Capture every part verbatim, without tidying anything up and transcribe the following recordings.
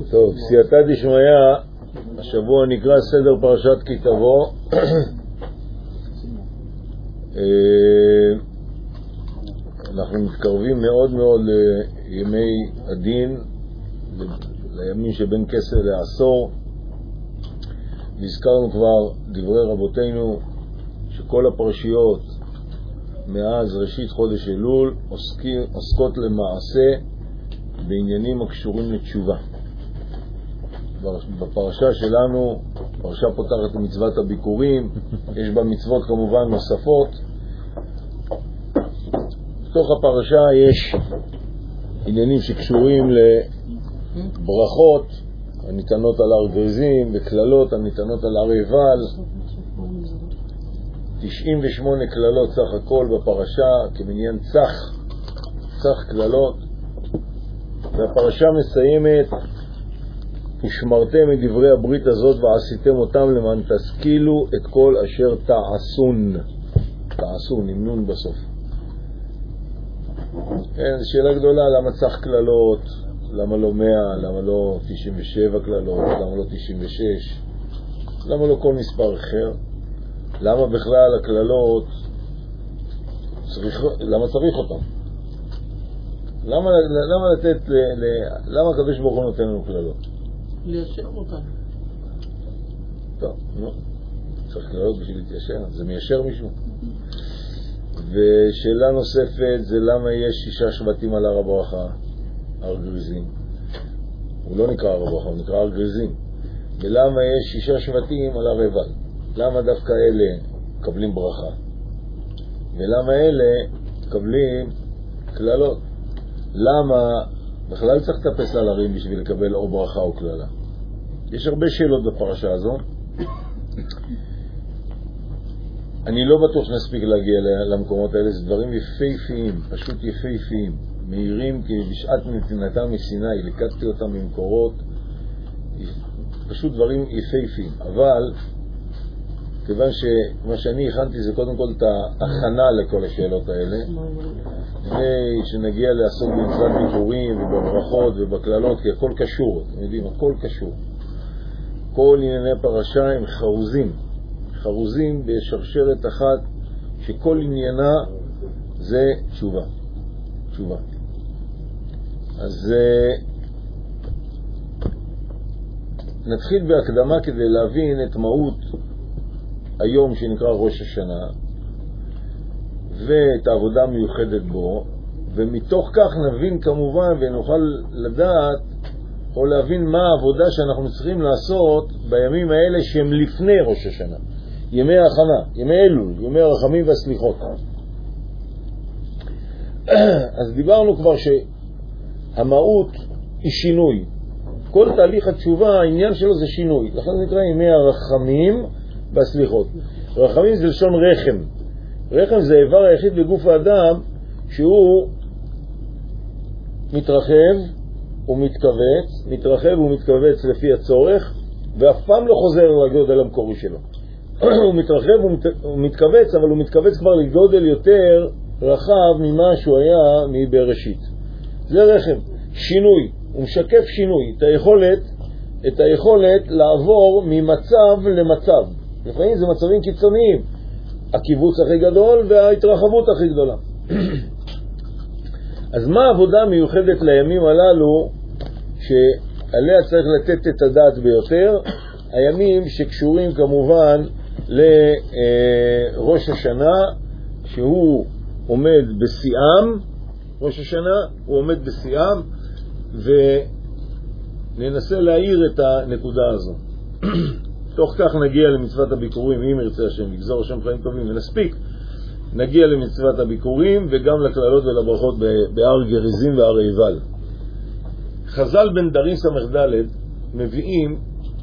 טוב, סייעתא דשמיא, השבוע נקרא סדר פרשת כי תבוא. אנחנו מתקרבים מאוד מאוד לימי הדין, לימים שבין כסר לעשור. נזכרנו כבר דברי רבותינו שכל הפרשיות מאז ראשית חודש אלול עוסקות למעשה בעניינים הקשורים לתשובה. בפרשה שלנו, פרשה פותחת מצוות הביקורים, יש בה מצוות כמובן נוספות. בתוך הפרשה יש עניינים שקשורים לברכות הניתנות על הר גריזים וכללות הניתנות על הר עיבל. תשעים ושמונה כללות סך הכל בפרשה כמניין צח, צח כללות. והפרשה מסיימת: ושמרתם את דברי הברית הזאת ועשיתם אותם למען תשכילו את כל אשר תעשון. תעשון, עם נון בסוף. כן, זו שאלה גדולה, למה צח כללות? למה לא מאה? למה לא תשעים ושבע כללות? למה לא תשעים ושש? למה לא כל מספר אחר? למה בכלל הכללות צריך, למה צריך אותם? למה, למה לתת, ל, ל, למה הקדוש ברוך הוא נותן לנו כללות? ליישר אותם. טוב, נו, צריך כללות בשביל להתיישר, זה מיישר מישהו. ושאלה נוספת זה למה יש שישה שבטים על הר הברכה, הר גריזים. הוא לא נקרא הר הברכה, הוא נקרא הר גריזים. ולמה יש שישה שבטים על הר עיבל? למה דווקא אלה מקבלים ברכה? ולמה אלה מקבלים כללות? למה בכלל צריך לטפס על הרים בשביל לקבל או ברכה או כללה? יש הרבה שאלות בפרשה הזו. אני לא בטוח שנספיק להגיע למקומות האלה. זה דברים יפהפיים, פשוט יפהפיים, מהירים, כי בשעת נתינתם מסיני לקטתי אותם ממקורות, פשוט דברים יפהפיים. אבל כיוון שמה שאני הכנתי זה קודם כל את ההכנה לכל השאלות האלה, ושנגיע לעסוק במצוות ביקורים ובברכות ובכללות, כי הכל קשור, אתם יודעים, הכל קשור. כל ענייני פרשה הם חרוזים, חרוזים בשרשרת אחת, שכל עניינה זה תשובה, תשובה. אז נתחיל בהקדמה כדי להבין את מהות היום שנקרא ראש השנה ואת העבודה המיוחדת בו, ומתוך כך נבין כמובן ונוכל לדעת או להבין מה העבודה שאנחנו צריכים לעשות בימים האלה שהם לפני ראש השנה, ימי ההכנה, ימי אלול, ימי הרחמים והסליחות. אז דיברנו כבר שהמהות היא שינוי. כל תהליך התשובה, העניין שלו זה שינוי, לכן זה נקרא ימי הרחמים והסליחות. רחמים זה לשון רחם. רחם זה האיבר היחיד בגוף האדם שהוא מתרחב ומתכווץ, מתרחב ומתכווץ לפי הצורך, ואף פעם לא חוזר לגודל המקורי שלו. הוא מתרחב ומתכווץ, אבל הוא מתכווץ כבר לגודל יותר רחב ממה שהוא היה מבראשית. זה רחם, שינוי, הוא משקף שינוי, את היכולת, את היכולת לעבור ממצב למצב. לפעמים זה מצבים קיצוניים, הקיבוץ הכי גדול וההתרחבות הכי גדולה. אז מה העבודה מיוחדת לימים הללו שעליה צריך לתת את הדעת ביותר? הימים שקשורים כמובן לראש השנה, שהוא עומד בשיאם, ראש השנה הוא עומד בשיאם, וננסה להעיר את הנקודה הזו. תוך כך נגיע למצוות הביקורים, אם ירצה השם, לגזור השם חיים טובים ונספיק, נגיע למצוות הביקורים וגם לכללות ולברכות בהר גריזים והר עיבל. חז"ל בן דרים סמך ד' מביאים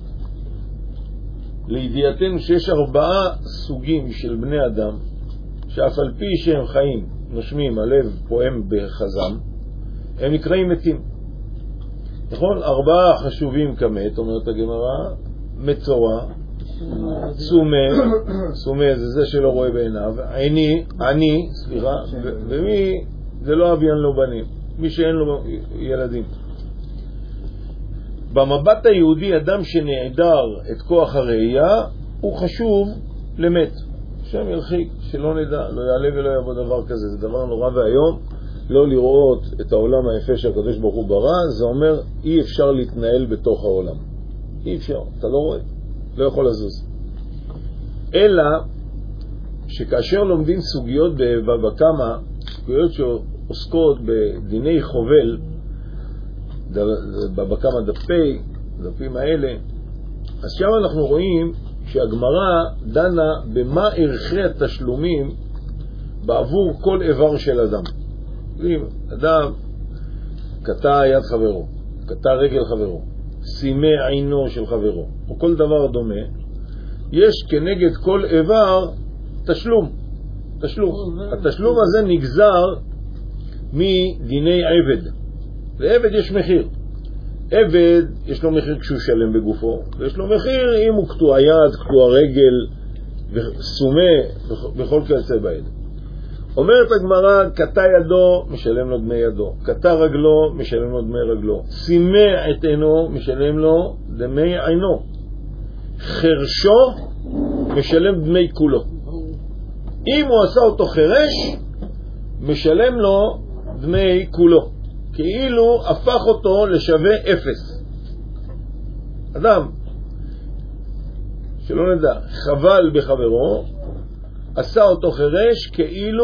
לידיעתנו שיש ארבעה סוגים של בני אדם, שאף על פי שהם חיים, נושמים, הלב פועם בחזם, הם נקראים מתים. נכון? ארבעה חשובים כמת, אומרת הגמרא, מצורע, סומה, סומה זה זה שלא רואה בעיניו, עיני, עני, סליחה, ומי זה לא אביין לו בנים, מי שאין לו ילדים. במבט היהודי אדם שנעדר את כוח הראייה הוא חשוב למת. שם ירחיק, שלא נדע, לא יעלה ולא יבוא דבר כזה. זה דבר נורא והיום, לא לראות את העולם היפה שהקדוש ברוך הוא ברא, זה אומר אי אפשר להתנהל בתוך העולם. אי אפשר, אתה לא רואה, לא יכול לזוז. אלא שכאשר לומדים סוגיות בבבא קמא, סוגיות שעוסקות בדיני חובל, בבבא קמא דפי, דפים האלה, אז שם אנחנו רואים שהגמרא דנה במה ערכי התשלומים בעבור כל איבר של אדם. אדם קטע יד חברו, קטע רגל חברו, שימה עינו של חברו, או כל דבר דומה, יש כנגד כל איבר תשלום. תשלום. התשלום הזה נגזר מדיני עבד. לעבד יש מחיר. עבד יש לו מחיר כשהוא שלם בגופו, ויש לו מחיר אם הוא קטוע יד, קטוע רגל, וסומה, בכל כיוצא באלה. אומרת הגמרא, קטע ידו, משלם לו דמי ידו. קטע רגלו, משלם לו דמי רגלו. שימה את עינו, משלם לו דמי עינו. חרשו, משלם דמי כולו. אם הוא עשה אותו חרש, משלם לו דמי כולו. כאילו הפך אותו לשווה אפס. אדם, שלא נדע, חבל בחברו, עשה אותו חרש, כאילו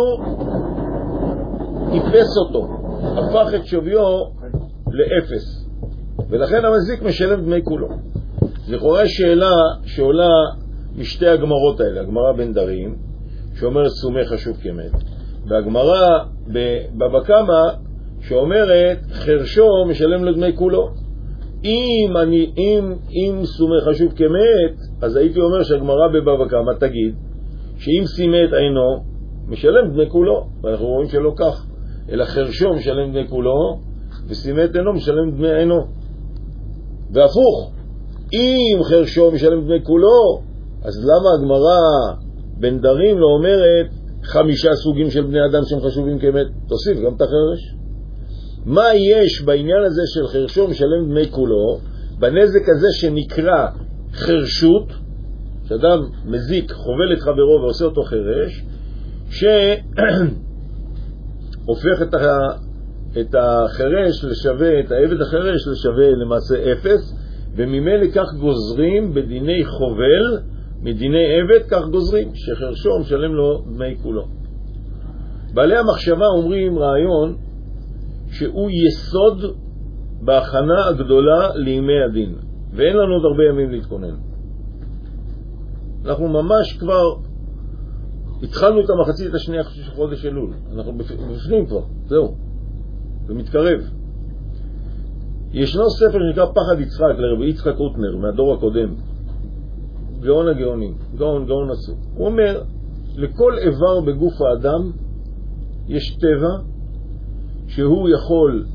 איפס אותו, הפך את שוויו לאפס, ולכן המזיק משלם דמי כולו. זה קורה שאלה שעולה משתי הגמרות האלה, הגמרא בנדרים שאומרת סומא חשוב כמת, והגמרא בבבא קמא שאומרת חרשו משלם לו דמי כולו. אם אני אם אם סומא חשוב כמת, אז הייתי אומר שהגמרא בבבא קמא תגיד שאם שימה את עינו משלם דמי כולו, ואנחנו רואים שלא כך, אלא חרשו משלם דמי כולו ושימה את עינו משלם דמי עינו, והפוך, אם חרשו משלם דמי כולו, אז למה הגמרא בנדרים לא אומרת חמישה סוגים של בני אדם שהם חשובים כמת? תוסיף גם את החרש. מה יש בעניין הזה של חרשו משלם דמי כולו, בנזק הזה שנקרא חרשות, שאדם מזיק, חובל את חברו ועושה אותו חרש, שהופך את, ה... את החרש לשווה, את העבד החרש לשווה למעשה אפס, וממילא כך גוזרים בדיני חובל, מדיני עבד כך גוזרים, שחרשו משלם לו דמי כולו. בעלי המחשבה אומרים רעיון שהוא יסוד בהכנה הגדולה לימי הדין, ואין לנו עוד הרבה ימים להתכונן. אנחנו ממש כבר התחלנו את המחצית השנייה של חודש אלול, אנחנו בפנים כבר, זהו, ומתקרב. ישנו ספר שנקרא פחד יצחק לרבי יצחק רוטנר מהדור הקודם, גאון הגאונים, גאון גאון עצום. הוא אומר, לכל איבר בגוף האדם יש טבע שהוא יכול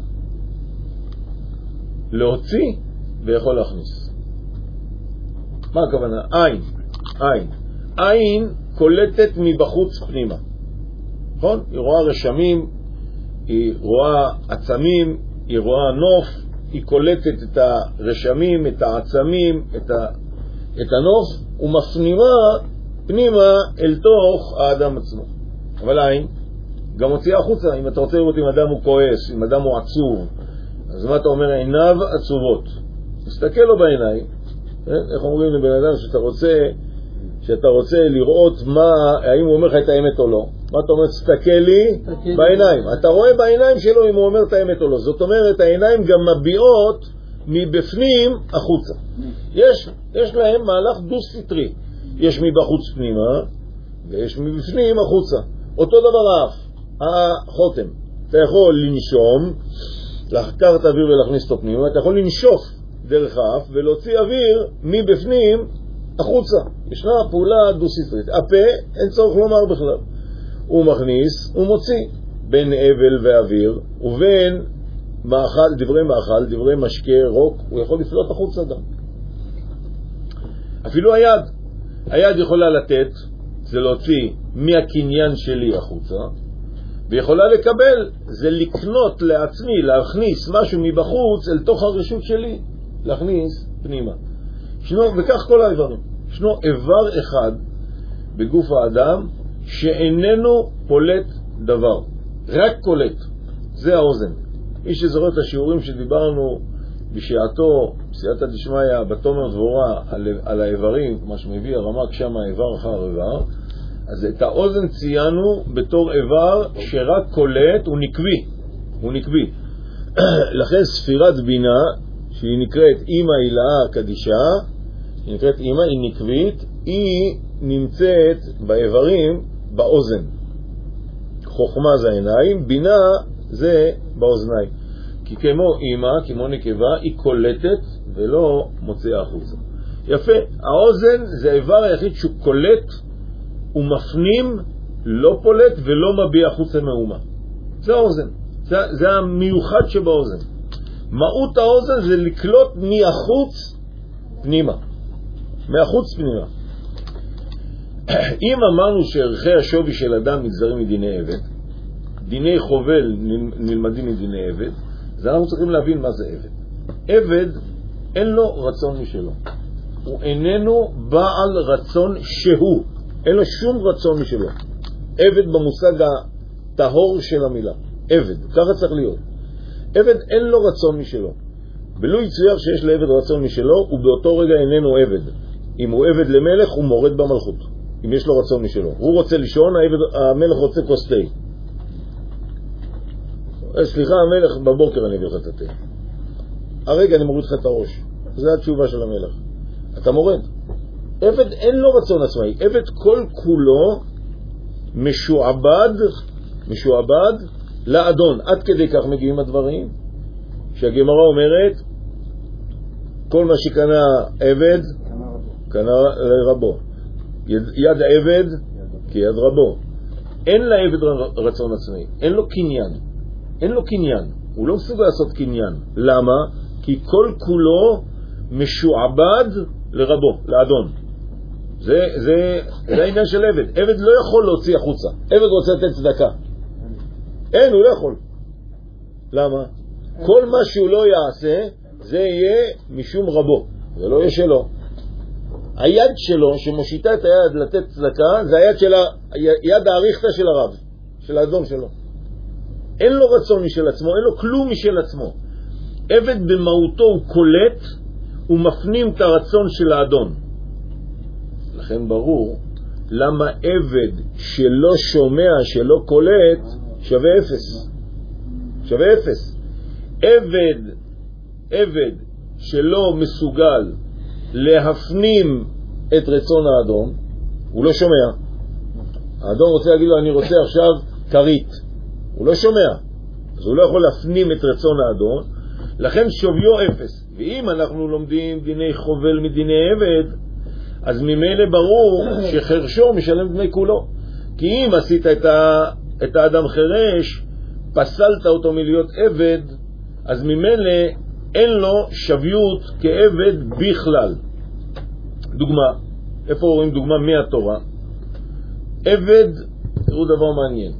להוציא ויכול להכניס. מה הכוונה? עין. עין. עין קולטת מבחוץ פנימה. נכון? היא רואה רשמים, היא רואה עצמים, היא רואה נוף, היא קולטת את הרשמים, את העצמים, את, ה... את הנוף, ומפנימה פנימה אל תוך האדם עצמו. אבל עין גם מוציאה החוצה. אם אתה רוצה לראות אם אדם הוא כועס, אם אדם הוא עצוב, אז מה אתה אומר? עיניו עצובות. תסתכל לו בעיניים. איך אומרים לבן אדם שאתה רוצה שאתה רוצה לראות מה, האם הוא אומר לך את האמת או לא? מה אתה אומר? תסתכל לי בעיניים. אתה רואה בעיניים שלו אם הוא אומר את האמת או לא. זאת אומרת, העיניים גם מביעות מבפנים החוצה. יש, יש להם מהלך דו-סטרי. יש מבחוץ פנימה ויש מבפנים החוצה. אותו דבר האף, החותם. אתה יכול לנשום, לקחת אוויר ולהכניס אותו פנימה, אתה יכול לנשוף דרך האף ולהוציא אוויר מבפנים החוצה. ישנה פעולה דו-סטרית. הפה אין צורך לומר בכלל. הוא מכניס, הוא מוציא בין אבל ואוויר, ובין מאכל, דברי מאכל, דברי משקה, רוק, הוא יכול לפלוט החוצה גם. אפילו היד. היד יכולה לתת, זה להוציא מהקניין שלי החוצה, ויכולה לקבל, זה לקנות לעצמי, להכניס משהו מבחוץ אל תוך הרשות שלי. להכניס פנימה. ישנו, וכך כל האיברים. ישנו איבר אחד בגוף האדם שאיננו פולט דבר, רק קולט. זה האוזן. מי שזוכר את השיעורים שדיברנו בשעתו, בסייעתא דשמיא, בתומר דבורה, על, על האיברים, מה שמביא הרמ"ק שם איבר אחר איבר, אז את האוזן ציינו בתור איבר שרק קולט, הוא נקבי. הוא נקבי. לכן ספירת בינה, שהיא נקראת אימא הילאה קדישה, היא נקראת אימא, היא נקבית, היא נמצאת באיברים באוזן. חוכמה זה העיניים, בינה זה באוזניים. כי כמו אימא, כמו נקבה, היא קולטת ולא מוציאה החוצה. יפה, האוזן זה האיבר היחיד שהוא קולט, הוא מפנים, לא פולט ולא מביע חוצה מאומה. זה האוזן, זה, זה המיוחד שבאוזן. מהות האוזן זה לקלוט מהחוץ פנימה. מהחוץ פנימה. אם אמרנו שערכי השווי של אדם נגזרים מדיני עבד, דיני חובל נלמדים מדיני עבד, אז אנחנו צריכים להבין מה זה עבד. עבד אין לו רצון משלו. הוא איננו בעל רצון שהוא. אין לו שום רצון משלו. עבד במושג הטהור של המילה. עבד, ככה צריך להיות. עבד אין לו רצון משלו. בלו יצויר שיש לעבד רצון משלו, הוא באותו רגע איננו עבד. אם הוא עבד למלך, הוא מורד במלכות. אם יש לו רצון משלו. הוא רוצה לישון, המלך רוצה כוס תה. סליחה, המלך, בבוקר אני אביא לך את התה. הרגע אני מוריד לך את הראש. זו התשובה של המלך. אתה מורד. עבד אין לו רצון עצמאי. עבד כל כולו משועבד, משועבד לאדון. עד כדי כך מגיעים הדברים שהגמרא אומרת כל מה שקנה עבד קנה לרבו. יד, יד עבד כיד רבו. אין לעבד רצון עצמאי. אין לו קניין. אין לו קניין. הוא לא מסוגל לעשות קניין. למה? כי כל כולו משועבד לרבו, לאדון. זה, זה, זה העניין של עבד. עבד לא יכול להוציא החוצה. עבד רוצה לתת צדקה. אין, הוא לא יכול. למה? כל מה שהוא לא יעשה, זה יהיה משום רבו. זה לא יהיה שלו. היד שלו, שמושיטה את היד לתת צדקה, זה היד של ה... יד האריכתה של הרב, של האדון שלו. אין לו רצון משל עצמו, אין לו כלום משל עצמו. עבד במהותו הוא קולט, הוא מפנים את הרצון של האדון. לכן ברור למה עבד שלא שומע, שלא קולט, שווה אפס. שווה אפס. עבד, עבד שלא מסוגל להפנים את רצון האדון, הוא לא שומע. האדון רוצה להגיד לו, אני רוצה עכשיו קרית. הוא לא שומע. אז הוא לא יכול להפנים את רצון האדון, לכן שוויו אפס. ואם אנחנו לומדים דיני חובל מדיני עבד, אז ממילא ברור שחרשו משלם דמי כולו. כי אם עשית את, ה... את האדם חרש, פסלת אותו מלהיות עבד, אז ממילא אין לו שוויות כעבד בכלל. דוגמה, איפה רואים דוגמה מהתורה? עבד, תראו דבר מעניין.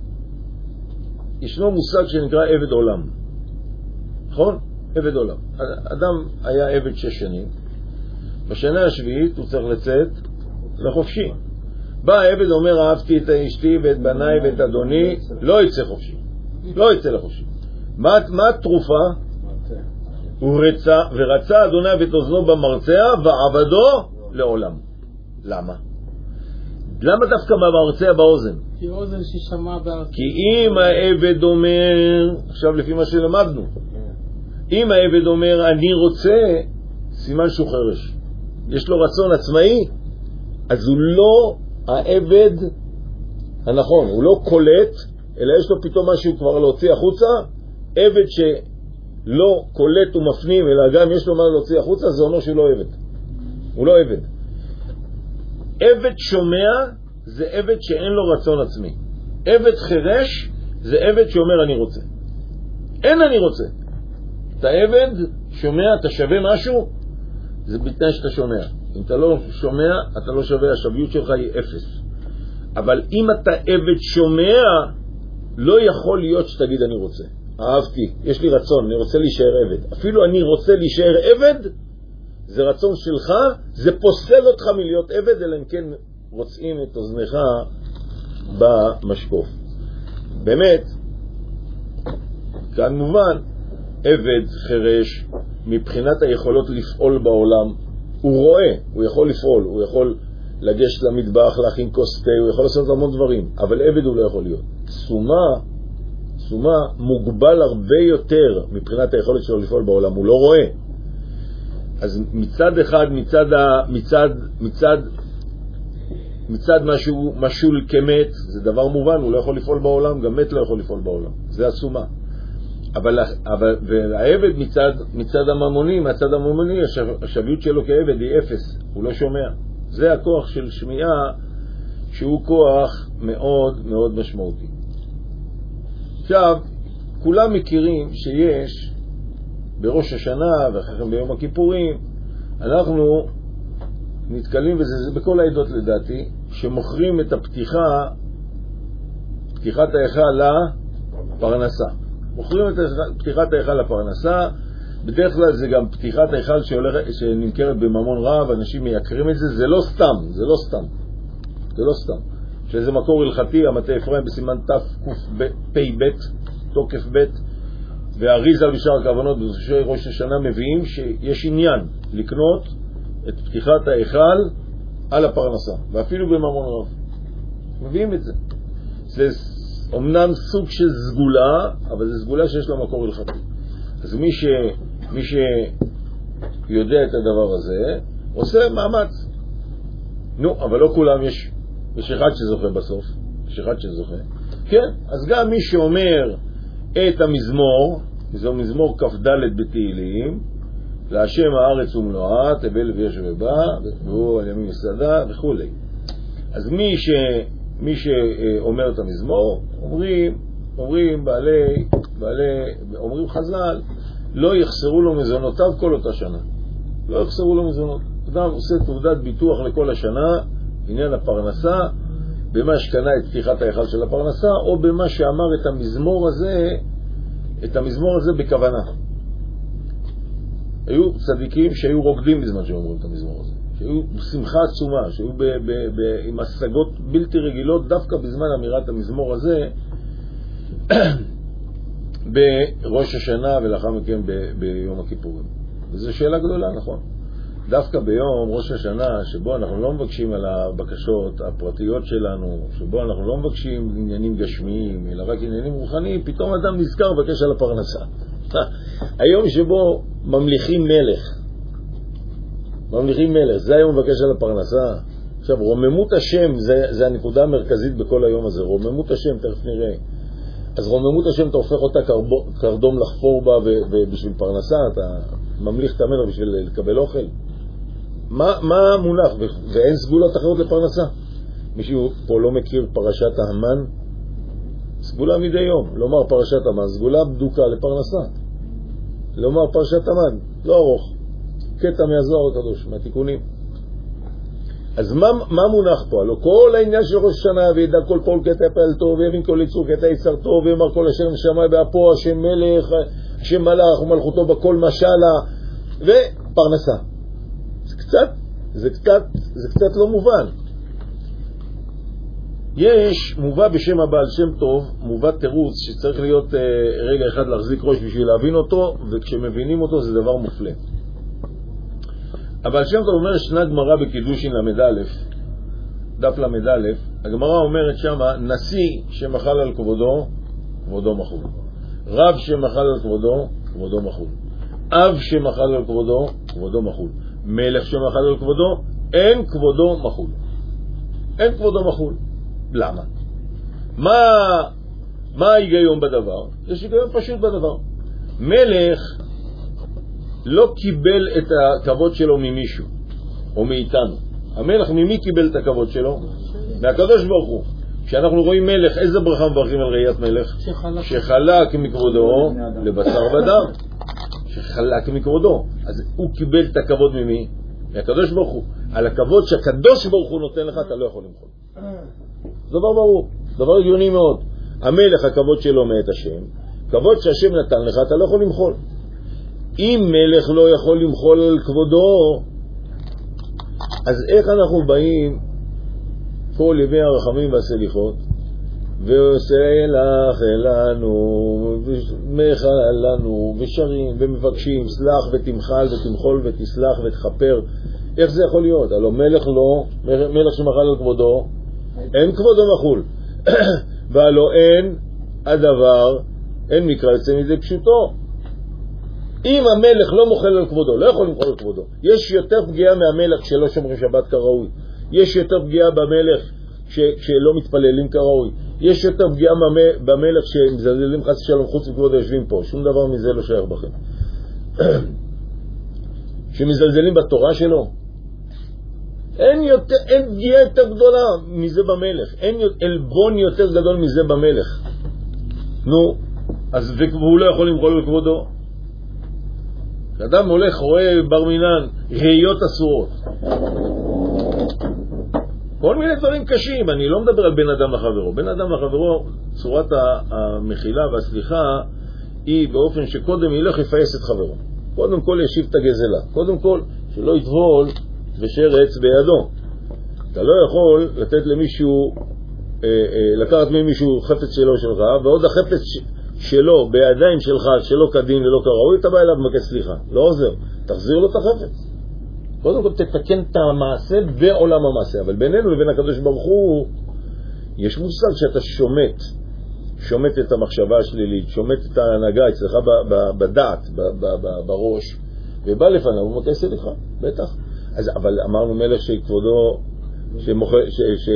ישנו מושג שנקרא עבד עולם. נכון? עבד עולם. אדם היה עבד שש שנים. בשנה השביעית הוא צריך לצאת לחופשי. בא העבד אומר, אהבתי את אשתי ואת בניי ואת אדוני, לא יצא חופשי. לא יצא לחופשי. מה, מה התרופה? הוא רצה, ורצה אדוני ואת אוזנו במרצע, ועבדו לעולם. למה? למה דווקא במרצע באוזן? כי אוזן ששמע בארצה. כי אם העבד אומר, עכשיו לפי מה שלמדנו, אם העבד אומר, אני רוצה, סימן שהוא חרש. יש לו רצון עצמאי, אז הוא לא העבד הנכון, הוא לא קולט, אלא יש לו פתאום משהו כבר להוציא החוצה. עבד שלא קולט ומפנים, אלא גם יש לו מה להוציא החוצה, זה אומר שהוא לא עבד. הוא לא עבד. עבד שומע זה עבד שאין לו רצון עצמי. עבד חרש זה עבד שאומר אני רוצה. אין אני רוצה. אתה עבד, שומע, אתה שווה משהו, זה בתנאי שאתה שומע. אם אתה לא שומע, אתה לא שווה, השוויות שלך היא אפס. אבל אם אתה עבד שומע, לא יכול להיות שתגיד אני רוצה. אהבתי, יש לי רצון, אני רוצה להישאר עבד. אפילו אני רוצה להישאר עבד, זה רצון שלך, זה פוסל אותך מלהיות עבד, אלא אם כן רוצים את אוזנך במשקוף. באמת, כאן מובן, עבד חרש, מבחינת היכולות לפעול בעולם, הוא רואה, הוא יכול לפעול, הוא יכול לגשת למטבח, להכין כוס תה, הוא יכול לעשות המון דברים, אבל עבד הוא לא יכול להיות. סומה, סומה מוגבל הרבה יותר מבחינת היכולת שלו לפעול בעולם, הוא לא רואה. אז מצד אחד, מצד, ה, מצד, מצד, מצד משהו משול כמת, זה דבר מובן, הוא לא יכול לפעול בעולם, גם מת לא יכול לפעול בעולם. זה הסומה. אבל, אבל והעבד מצד, מצד הממוני, מצד הממוני, השוויות שלו כעבד היא אפס, הוא לא שומע. זה הכוח של שמיעה, שהוא כוח מאוד מאוד משמעותי. עכשיו, כולם מכירים שיש בראש השנה ואחר כך ביום הכיפורים, אנחנו נתקלים בזה, זה בכל העדות לדעתי, שמוכרים את הפתיחה, פתיחת ההיכל לפרנסה. מוכרים את פתיחת ההיכל לפרנסה, בדרך כלל זה גם פתיחת ההיכל שנמכרת בממון רב, אנשים מייקרים את זה, זה לא סתם, זה לא סתם, זה לא סתם. שזה מקור הלכתי, המטה אפרים בסימן תקפ"ב, תוקף ב', והאריז"ל בשאר הכוונות בראשי ראש השנה מביאים שיש עניין לקנות את פתיחת ההיכל על הפרנסה, ואפילו בממון רב. מביאים את זה. זה אומנם סוג של סגולה, אבל זה סגולה שיש לה מקור הלכתי. אז מי ש מי שיודע את הדבר הזה עושה מאמץ. נו, אבל לא כולם יש, יש אחד שזוכה בסוף, יש אחד שזוכה. כן, אז גם מי שאומר את המזמור, זו מזמור כ"ד בתהילים, להשם הארץ ומלואה, תבל ויש ובא, והוא על ימין יסדה וכו'. אז מי ש מי שאומר את המזמור, אומרים, אומרים בעלי, בעלי, אומרים חז"ל, לא יחסרו לו מזונותיו כל אותה שנה. לא יחסרו לו מזונות. אדם עושה תעודת ביטוח לכל השנה, עניין הפרנסה, במה שקנה את פתיחת ההיכל של הפרנסה, או במה שאמר את המזמור הזה, את המזמור הזה בכוונה. היו צדיקים שהיו רוקדים בזמן שאומרים את המזמור הזה. שהיו בשמחה עצומה, שהיו ב- ב- ב- עם השגות בלתי רגילות דווקא בזמן אמירת המזמור הזה בראש השנה ולאחר מכן ב- ביום הכיפורים. וזו שאלה גדולה, נכון. דווקא ביום ראש השנה, שבו אנחנו לא מבקשים על הבקשות הפרטיות שלנו, שבו אנחנו לא מבקשים עניינים גשמיים, אלא רק עניינים רוחניים, פתאום אדם נזכר לבקש על הפרנסה. היום שבו ממליכים מלך, ממליכים מלך, זה היום מבקש על הפרנסה. עכשיו, רוממות השם, זה, זה הנקודה המרכזית בכל היום הזה, רוממות השם, תכף נראה. אז רוממות השם, אתה הופך אותה קרבו, קרדום לחפור בה ובשביל פרנסה, אתה ממליך את המלך בשביל לקבל אוכל. מה, מה מונח? ואין סגולות אחרות לפרנסה. מישהו פה לא מכיר פרשת ההמן? סגולה מדי יום. לומר פרשת המן, סגולה בדוקה לפרנסה. לומר פרשת המן, לא ארוך. קטע מהזוהר הקדוש, מהתיקונים. אז מה, מה מונח פה? הלוא כל העניין של ראש השנה, וידע כל פועל קטע פעלתו, ויבין כל יצור קטע יצרתו, ויאמר כל אשר נשמה באפו, השם מלך, השם מלך, ומלכותו בכל משלה, ופרנסה. זה קצת, זה קצת, זה קצת לא מובן. יש מובא בשם הבעל שם טוב, מובא תירוץ שצריך להיות אה, רגע אחד להחזיק ראש בשביל להבין אותו, וכשמבינים אותו זה דבר מופלא. הבעל שם טוב אומר שנה גמרא בקידושין למד א', דף למד א', הגמרא אומרת שמה, נשיא שמחל על כבודו, כבודו מחול. רב שמחל על כבודו, כבודו מחול. אב שמחל על כבודו, כבודו מחול. מלך שמחל על כבודו, אין כבודו מחול. אין כבודו מחול. למה? מה, מה ההיגיון בדבר? יש היגיון פשוט בדבר. מלך לא קיבל את הכבוד שלו ממישהו, או מאיתנו. המלך ממי קיבל את הכבוד שלו? מהקדוש ברוך הוא. כשאנחנו רואים מלך, איזה ברכה מברכים על ראיית מלך? שחלק, שחלק מכבודו לבשר ודם. שחלק מכבודו. אז הוא קיבל את הכבוד ממי? מהקדוש ברוך הוא. על הכבוד שהקדוש ברוך הוא נותן לך, אתה לא יכול למחול. דבר ברור, דבר הגיוני מאוד. המלך, הכבוד שלו מאת השם, כבוד שהשם נתן לך, אתה לא יכול למחול. אם מלך לא יכול למחול על כבודו, אז איך אנחנו באים כל ימי הרחמים והסליחות ועושה לך אלנו ומחל לנו ושרים ומבקשים סלח ותמחל ותמחול ותסלח ותחפר? איך זה יכול להיות? הלוא מלך לא, מלך שמחל על כבודו, אין כבודו מחול. והלוא אין הדבר, אין מקרא יוצא מזה פשוטו. אם המלך לא מוחל על כבודו, לא יכול למחול על כבודו. יש יותר פגיעה מהמלך שלא שומרים שבת כראוי. יש יותר פגיעה במלך ש, שלא מתפללים כראוי. יש יותר פגיעה במלך שמזלזלים חס ושלום חוץ מכבודו יושבים פה. שום דבר מזה לא שייך בכם. שמזלזלים בתורה שלו. אין, יותר, אין פגיעה יותר גדולה מזה במלך. אין אלבון יותר גדול מזה במלך. נו, אז והוא לא יכול למחול על כבודו. כשאדם הולך, רואה בר מינן, ראיות אסורות. כל מיני דברים קשים. אני לא מדבר על בן אדם לחברו. בן אדם לחברו, צורת המחילה והסליחה היא באופן שקודם ילך יפייס את חברו. קודם כל ישיב את הגזלה. קודם כל שלא יטבול ושרץ בידו. אתה לא יכול לתת למישהו, אה, אה, לקחת ממישהו חפץ שלו שלך, ועוד החפץ שלו בידיים שלך שלא כדין ולא כראוי, אתה בא אליו ומבקש סליחה. לא עוזר. תחזיר לו את החפץ. קודם כל תתקן את המעשה בעולם המעשה. אבל בינינו לבין הקדוש ברוך הוא יש מושג שאתה שומט. שומט את המחשבה השלילית, שומט את ההנהגה אצלך בדעת, בראש, ובא לפניו ומבקש סליחה. בטח. אז, אבל אמרנו מלך שכבודו, שמלך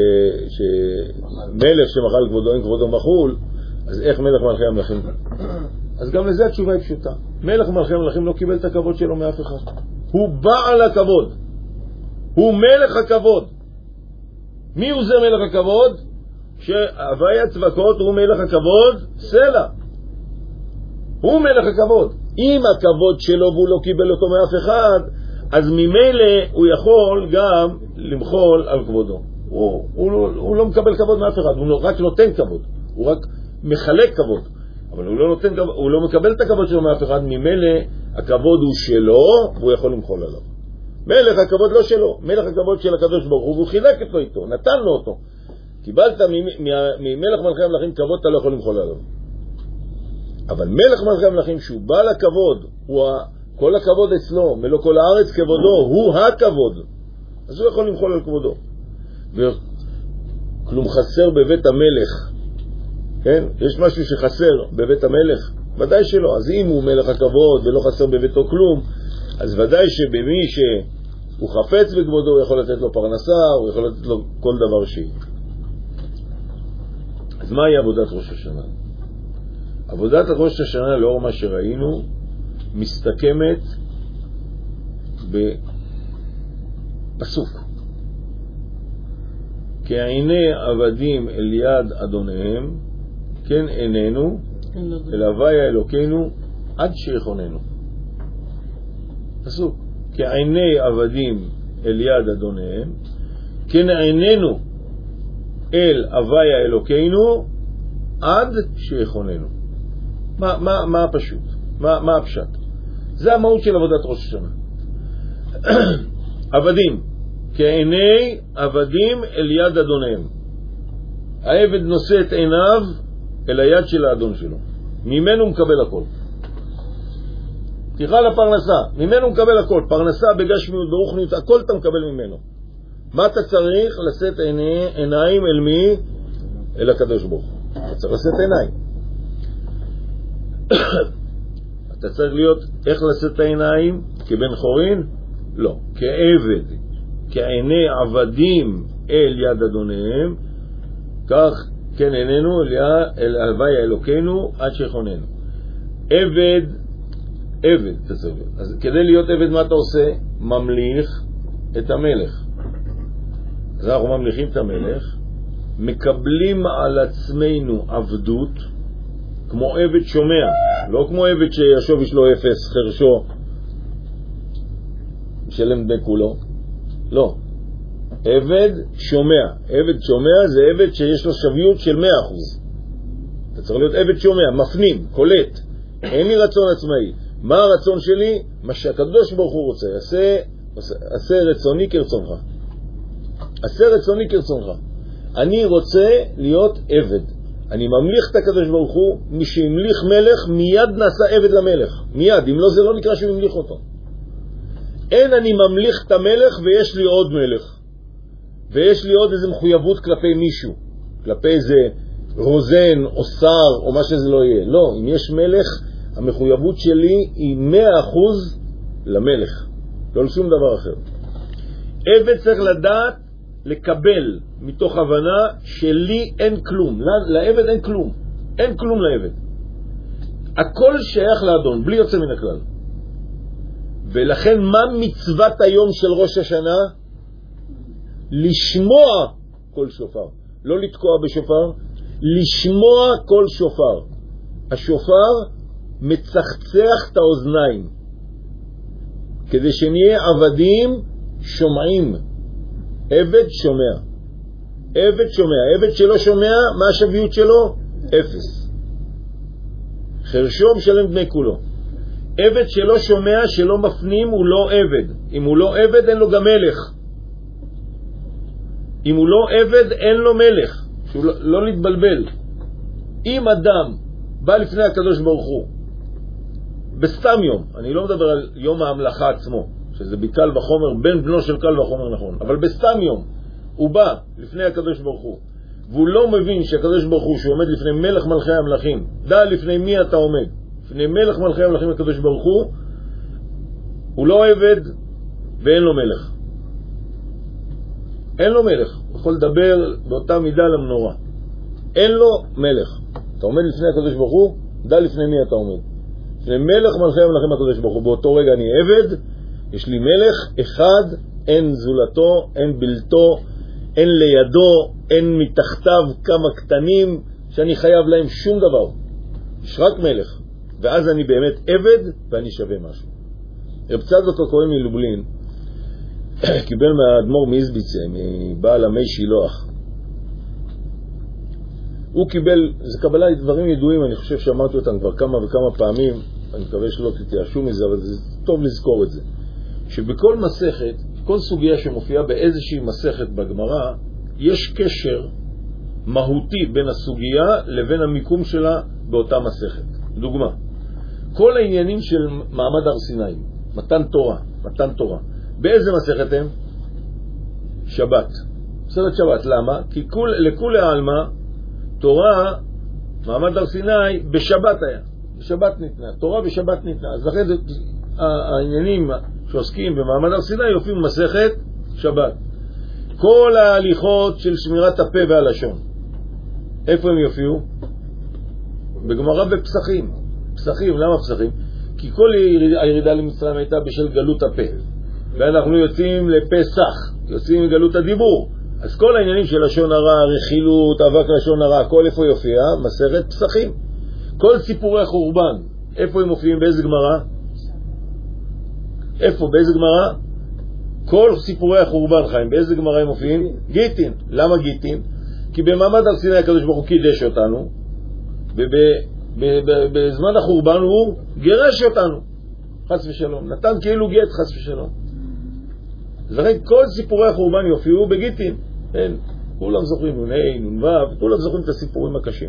שמחל כבודו אין כבודו מחול, אז איך מלך מלכי המלכים? אז גם לזה התשובה היא פשוטה. מלך מלכי המלכים לא קיבל את הכבוד שלו מאף אחד. הוא בעל הכבוד. הוא מלך הכבוד. מי הוא זה מלך הכבוד? שהווי הצבקות הוא מלך הכבוד, סלע. הוא מלך הכבוד. אם הכבוד שלו והוא לא קיבל אותו מאף אחד, אז ממילא הוא יכול גם למחול על כבודו. הוא, הוא, הוא, הוא לא מקבל כבוד מאף אחד, הוא רק נותן כבוד. הוא רק מחלק כבוד. אבל הוא לא, נותן, הוא לא מקבל את הכבוד שלו מאף אחד, ממילא הכבוד הוא שלו, והוא יכול למחול עליו. מלך הכבוד לא שלו, מלך הכבוד של הקדוש ברוך הוא, והוא חילק אותו איתו, נתן לו אותו. קיבלת ממלך מלכי המלכים כבוד, אתה לא יכול למחול עליו. אבל מלך מלכי המלכים שהוא בעל הכבוד, הוא כל הכבוד אצלו, מלוא כל הארץ כבודו, הוא הכבוד. אז הוא יכול למחול על כבודו. וכלום חסר בבית המלך, כן? יש משהו שחסר בבית המלך? ודאי שלא. אז אם הוא מלך הכבוד ולא חסר בביתו כלום, אז ודאי שבמי שהוא חפץ בכבודו הוא יכול לתת לו פרנסה, הוא יכול לתת לו כל דבר שהיא. אז מהי עבודת ראש השנה? עבודת ראש השנה לאור מה שראינו מסתכמת בפסוק. כעיני עבדים אל יד אדוניהם כן עינינו אל הוויה אלוקינו עד שיחוננו. פסוק. כעיני עבדים אל יד אדוניהם כן עינינו אל הוויה אלוקינו עד שיחוננו. מה, מה, מה הפשוט? מה, מה הפשט? זה המהות של עבודת ראש השנה. עבדים, כעיני עבדים אל יד אדוניהם. העבד נושא את עיניו אל היד של האדון שלו. ממנו מקבל הכל. פתיחה לפרנסה, ממנו מקבל הכל. פרנסה בגשמיות, ברוחניות, הכל אתה מקבל ממנו. מה אתה צריך? לשאת עיני, עיניים אל מי? אל הקדוש ברוך הוא. אתה צריך לשאת עיניים. אתה צריך להיות, איך לשאת העיניים? כבן חורין? לא, כעבד, כעיני עבדים אל יד אדוניהם, כך כן עינינו אל, אל הוויה אלוקינו עד שיחוננו. עבד, עבד אתה צריך להיות. אז כדי להיות עבד מה אתה עושה? ממליך את המלך. אז אנחנו ממליכים את המלך, מקבלים על עצמנו עבדות, כמו עבד שומע, לא כמו עבד שישוב יש לו אפס, חרשו, משלם דמי כולו. לא. עבד שומע. עבד שומע זה עבד שיש לו שוויות של מאה אחוז. אתה צריך להיות עבד שומע, מפנים, קולט. אין לי רצון עצמאי. מה הרצון שלי? מה שהקדוש ברוך הוא רוצה. עשה, עשה רצוני כרצונך. עשה רצוני כרצונך. אני רוצה להיות עבד. אני ממליך את הקדוש ברוך הוא, מי שהמליך מלך מיד נעשה עבד למלך. מיד, אם לא זה לא נקרא שהוא המליך אותו. אין אני ממליך את המלך ויש לי עוד מלך. ויש לי עוד איזו מחויבות כלפי מישהו. כלפי איזה רוזן או שר או מה שזה לא יהיה. לא, אם יש מלך, המחויבות שלי היא מאה אחוז למלך. לא לשום דבר אחר. עבד צריך לדעת לקבל מתוך הבנה שלי אין כלום. לעבד אין כלום. אין כלום לעבד. הכל שייך לאדון, בלי יוצא מן הכלל. ולכן מה מצוות היום של ראש השנה? לשמוע כל שופר. לא לתקוע בשופר, לשמוע כל שופר. השופר מצחצח את האוזניים. כדי שנהיה עבדים שומעים. עבד שומע. עבד שומע. עבד שלא שומע, מה השוויות שלו? אפס. חרשו משלם דמי כולו. עבד שלא שומע, שלא מפנים, הוא לא עבד. אם הוא לא עבד, אין לו גם מלך. אם הוא לא עבד, אין לו מלך. שהוא לא, לא להתבלבל. אם אדם בא לפני הקדוש ברוך הוא, בסתם יום, אני לא מדבר על יום ההמלכה עצמו, שזה בקל וחומר, בן בנו של קל וחומר נכון, אבל בסתם יום, הוא בא לפני הקדוש ברוך הוא, והוא לא מבין שהקדוש ברוך הוא, שהוא עומד לפני מלך מלכי המלכים, דע לפני מי אתה עומד, לפני מלך מלכי המלכים הקדוש ברוך הוא, הוא לא עבד ואין לו מלך. אין לו מלך, הוא יכול לדבר באותה מידה למנורה. אין לו מלך. אתה עומד לפני הקדוש ברוך הוא, דע לפני מי אתה עומד. לפני מלך מלכי המלכים הקדוש ברוך הוא. באותו רגע אני עבד, יש לי מלך אחד, אין זולתו, אין בלתו, אין לידו, אין מתחתיו כמה קטנים שאני חייב להם שום דבר. יש רק מלך. ואז אני באמת עבד ואני שווה משהו. רב צדוק הכהן מלובלין קיבל מהאדמו"ר מאיזביצה, מבעל המי שילוח. הוא קיבל, זה קבלה דברים ידועים, אני חושב שאמרתי אותם כבר כמה וכמה פעמים, אני מקווה שלא תתייאשו מזה, אבל זה טוב לזכור את זה. שבכל מסכת, כל סוגיה שמופיעה באיזושהי מסכת בגמרא, יש קשר מהותי בין הסוגיה לבין המיקום שלה באותה מסכת. דוגמה, כל העניינים של מעמד הר סיני, מתן תורה, מתן תורה. באיזה מסכת הם? שבת. מסכת שבת. למה? כי כול, לכולי העלמא, תורה, מעמד הר סיני, בשבת היה. בשבת ניתנה. תורה בשבת ניתנה. אז לכן זה, העניינים שעוסקים במעמד הר סיני יופיעו במסכת שבת. כל ההליכות של שמירת הפה והלשון. איפה הם יופיעו? בגמרא בפסחים. פסחים, למה פסחים? כי כל הירידה למצרים הייתה בשל גלות הפה. ואנחנו יוצאים לפסח, יוצאים מגלות הדיבור. אז כל העניינים של לשון הרע, רכילות, אבק לשון הרע, הכל איפה יופיע? מסכת פסחים. כל סיפורי חורבן, איפה הם מופיעים? באיזה גמרא? איפה? באיזה גמרא? כל סיפורי החורבן, חיים, באיזה גמרא הם מופיעים? גיטין. למה גיטין? כי במעמד הר סיני הקדוש ברוך הוא קידש אותנו, ובזמן החורבן הוא גירש אותנו. חס ושלום. נתן כאילו גט, חס ושלום. אז לכן כל סיפורי החורבן יופיעו בגיטין. אין, כולם זוכרים, נוני, נונבב, כולם זוכרים את הסיפורים הקשים.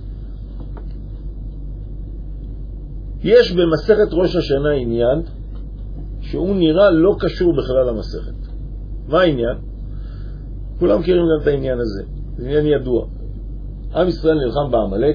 יש במסכת ראש השנה עניין שהוא נראה לא קשור בכלל למסכת. מה העניין? כולם מכירים גם את העניין הזה. זה עניין ידוע. עם ישראל נלחם בעמלק,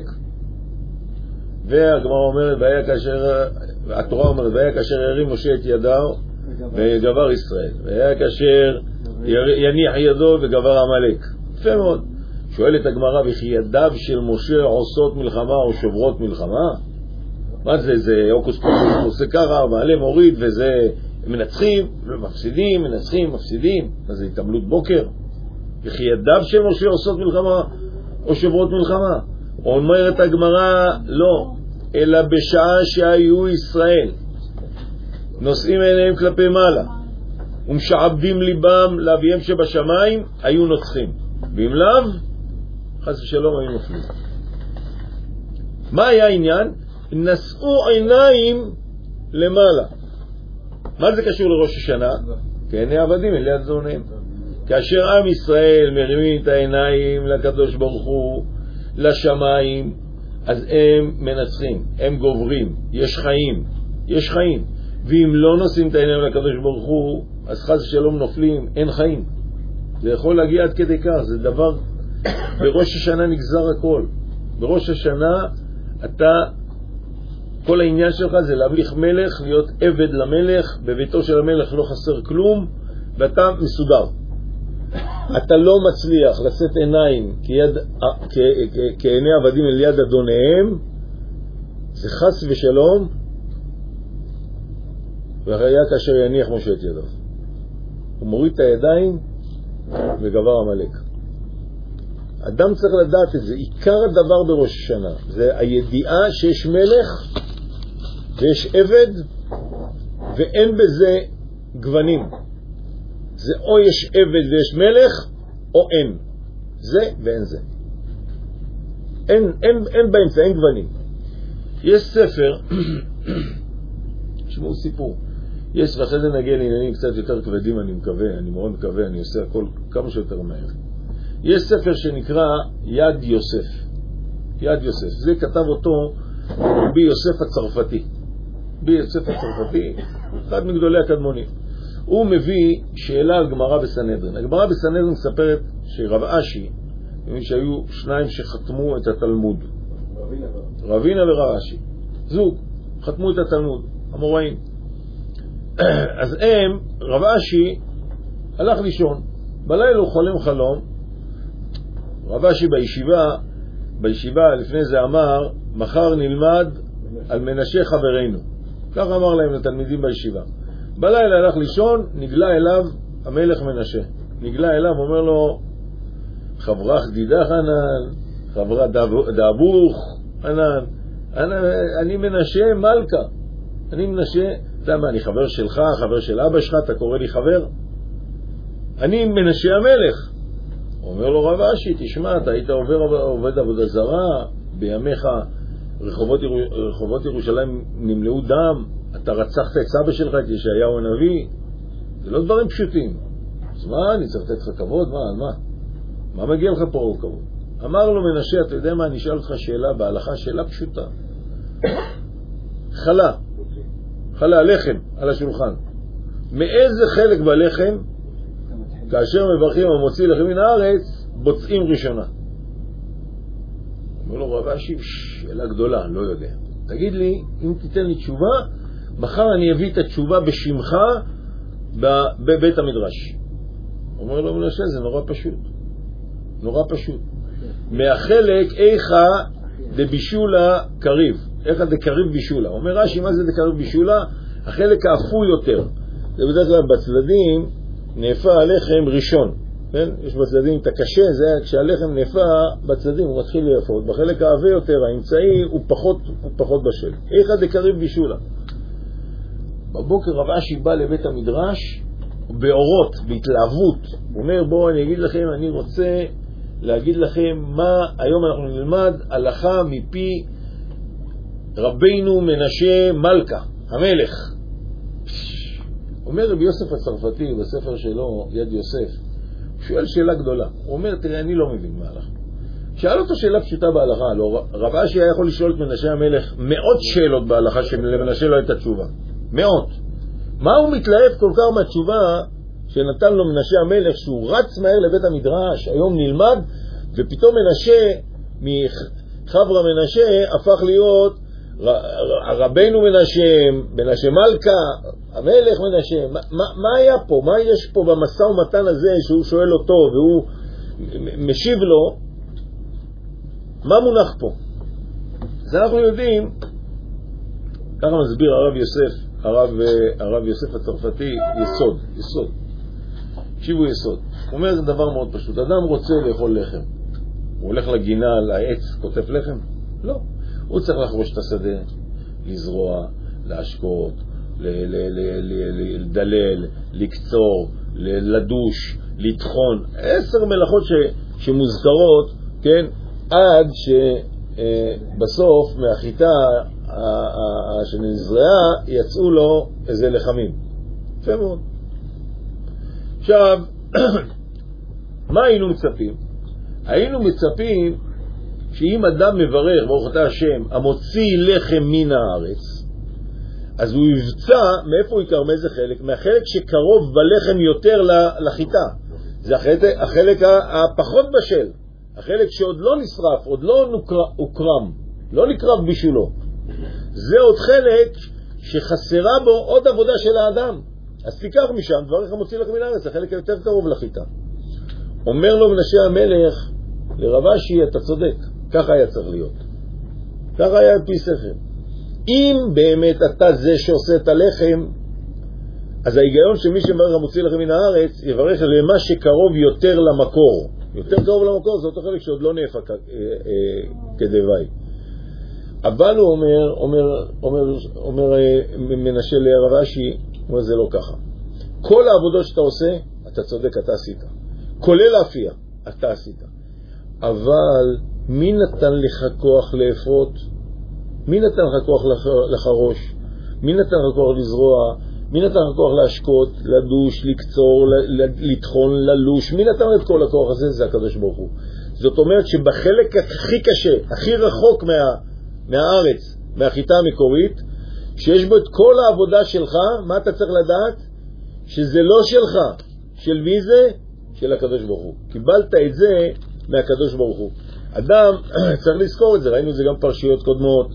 והגמרא אומרת, והיה כאשר, התורה אומרת, והיה כאשר ירים משה את ידו וגבר ישראל, והיה כאשר יניח ידו וגבר עמלק. יפה מאוד. שואלת הגמרא, וכי ידיו של משה עושות מלחמה או שוברות מלחמה? מה זה? זה אוקוס פוקוס, עושה ככה, מעלה מוריד, וזה מנצחים, מפסידים, מנצחים, מפסידים. אז זה התעמלות בוקר. וכי ידיו של משה עושות מלחמה או שוברות מלחמה? אומרת הגמרא, לא, אלא בשעה שהיו ישראל נושאים עיניהם כלפי מעלה ומשעבדים ליבם לאביהם שבשמיים, היו נוצחים. ואם לאו, חס ושלום היו נופלים. מה היה העניין? נשאו עיניים למעלה. מה זה קשור לראש השנה? כעיני עבדים אל יד זונם. כאשר עם ישראל מרימים את העיניים לקדוש ברוך הוא, לשמיים, אז הם מנצחים, הם גוברים, יש חיים, יש חיים. ואם לא נושאים את העיניים לקדוש ברוך הוא, אז חס ושלום נופלים, אין חיים. זה יכול להגיע עד כדי כך, זה דבר, בראש השנה נגזר הכל. בראש השנה אתה, כל העניין שלך זה להמליך מלך, להיות עבד למלך, בביתו של המלך לא חסר כלום, ואתה מסודר. אתה לא מצליח לשאת עיניים כיד, כ, כ, כעיני עבדים אל יד אדוניהם, זה חס ושלום, והיה כאשר יניח משה את ידיו. הוא מוריד את הידיים וגבר המלך. אדם צריך לדעת את זה. עיקר הדבר בראש השנה זה הידיעה שיש מלך ויש עבד ואין בזה גוונים. זה או יש עבד ויש מלך או אין. זה ואין זה. אין, אין, אין באמצע, אין גוונים. יש ספר שמעו סיפור. יש, ואחרי זה נגיע לעניינים קצת יותר כבדים, אני מקווה, אני מאוד מקווה, אני עושה הכל כמה שיותר מהר. יש ספר שנקרא יד יוסף. יד יוסף. זה כתב אותו בי יוסף הצרפתי. בי יוסף הצרפתי, אחד מגדולי הקדמונים. הוא מביא שאלה על גמרא בסנהדרין. הגמרא בסנהדרין מספרת שרב אשי, שהיו שניים שחתמו את התלמוד. רבינה, רבינה ורב אשי. זוג, חתמו את התלמוד, המוראים. אז הם, רב אשי הלך לישון. בלילה הוא חולם חלום. רב אשי בישיבה, בישיבה לפני זה אמר, מחר נלמד על מנשה חברינו. כך אמר להם לתלמידים בישיבה. בלילה הלך לישון, נגלה אליו המלך מנשה. נגלה אליו, אומר לו, חברה חדידה חנן, חברה דאבוך חנן, אני מנשה מלכה. אני מנשה, אתה יודע מה, אני חבר שלך, חבר של אבא שלך, אתה קורא לי חבר? אני מנשה המלך. אומר לו רב אשי, תשמע, אתה היית עובר עובד עבודה זרה, בימיך רחובות, רחובות ירושלים נמלאו דם, אתה רצחת את סבא שלך, את ישעיהו הנביא, זה לא דברים פשוטים. אז מה, אני צריך לתת לך כבוד? מה, מה? מה מגיע לך פה כבוד? אמר לו מנשה, אתה יודע מה, אני אשאל אותך שאלה בהלכה, שאלה פשוטה. חלה, חלה, לחם על השולחן. מאיזה חלק בלחם, כאשר מברכים המוציא לחם מן הארץ, בוצעים ראשונה? אומר לו רב אשי, שאלה גדולה, לא יודע. תגיד לי, אם תיתן לי תשובה, מחר אני אביא את התשובה בשמך בבית המדרש. אומר לו מנשה, זה נורא פשוט. נורא פשוט. מהחלק איכה דבישולה קריב. איכה דקריב בישולה. אומר רש"י, מה זה דקריב בישולה? החלק האפוי יותר. זה בדרך כלל בצדדים נאפה הלחם ראשון. כן? יש בצדדים את הקשה, זה כשהלחם נאפה בצדדים הוא מתחיל ליפות. בחלק העבה יותר, האמצעי הוא פחות, הוא פחות בשל. איכה דקריב בישולה. בבוקר רב אשי בא לבית המדרש באורות, בהתלהבות. הוא אומר, בואו אני אגיד לכם, אני רוצה להגיד לכם מה היום אנחנו נלמד הלכה מפי רבינו מנשה מלכה, המלך. אומר רבי יוסף הצרפתי בספר שלו, יד יוסף, הוא שואל שאלה גדולה. הוא אומר, תראה, אני לא מבין מה הלכה. שאל אותו שאלה פשוטה בהלכה. לא, רב אשי היה יכול לשאול את מנשה המלך מאות שאלות בהלכה שלמנשה לא הייתה תשובה. מאות. מה הוא מתלהב כל כך מהתשובה שנתן לו מנשה המלך, שהוא רץ מהר לבית המדרש, היום נלמד, ופתאום מנשה, מחברה מנשה, הפך להיות רבנו מנשה, מנשה מלכה, המלך מנשה. מה, מה, מה היה פה? מה יש פה במשא ומתן הזה שהוא שואל אותו והוא משיב לו? מה מונח פה? אז אנחנו יודעים, ככה מסביר הרב יוסף, הרב, הרב יוסף הצרפתי, יסוד, יסוד. תקשיבו יסוד. הוא אומר, זה דבר מאוד פשוט. אדם רוצה לאכול לחם. הוא הולך לגינה, לעץ, כותב לחם? לא. הוא צריך לחרוש את השדה, לזרוע, להשקות, לדלל, לקצור, לדוש, לטחון. עשר מלאכות ש, שמוזכרות, כן, עד שבסוף מהחיטה שנזרעה, יצאו לו איזה לחמים. יפה מאוד. עכשיו, מה היינו מצפים? היינו מצפים שאם אדם מברך, ברוך אתה השם, המוציא לחם מן הארץ, אז הוא יבצע, מאיפה הוא יקר, מאיזה חלק? מהחלק שקרוב בלחם יותר לחיטה. זה החלק, החלק הפחות בשל, החלק שעוד לא נשרף, עוד לא הוקרם, לא נקרב בשולו. זה עוד חלק שחסרה בו עוד עבודה של האדם. אז תיקח משם, דבריך מוציא לחם מן הארץ, החלק היותר קרוב לחיטה. אומר לו מנשה המלך, לרבשי, אתה צודק, ככה היה צריך להיות. ככה היה על פי ספר. אם באמת אתה זה שעושה את הלחם, אז ההיגיון שמי שמברך המוציא לחם מן הארץ, יברך למה שקרוב יותר למקור. יותר קרוב למקור, זה אותו חלק שעוד לא נאפק אה, אה, כדווי. אבל הוא אומר, אומר, אומר, אומר אה, מנשה לרבשי, הוא אומר, זה לא ככה. כל העבודות שאתה עושה, אתה צודק, אתה עשית. כולל להפיע, אתה עשית. אבל מי נתן לך כוח לאפות? מי נתן לך כוח לחרוש? מי נתן לך כוח לזרוע? מי נתן לך כוח להשקות, לדוש, לקצור, לטחון, ללוש? מי נתן את כל הכוח הזה? זה הקדוש ברוך הוא. זאת אומרת שבחלק הכי קשה, הכי רחוק מה, מהארץ, מהחיטה המקורית, שיש בו את כל העבודה שלך, מה אתה צריך לדעת? שזה לא שלך. של מי זה? של הקדוש ברוך הוא. קיבלת את זה מהקדוש ברוך הוא. אדם צריך לזכור את זה, ראינו את זה גם פרשיות קודמות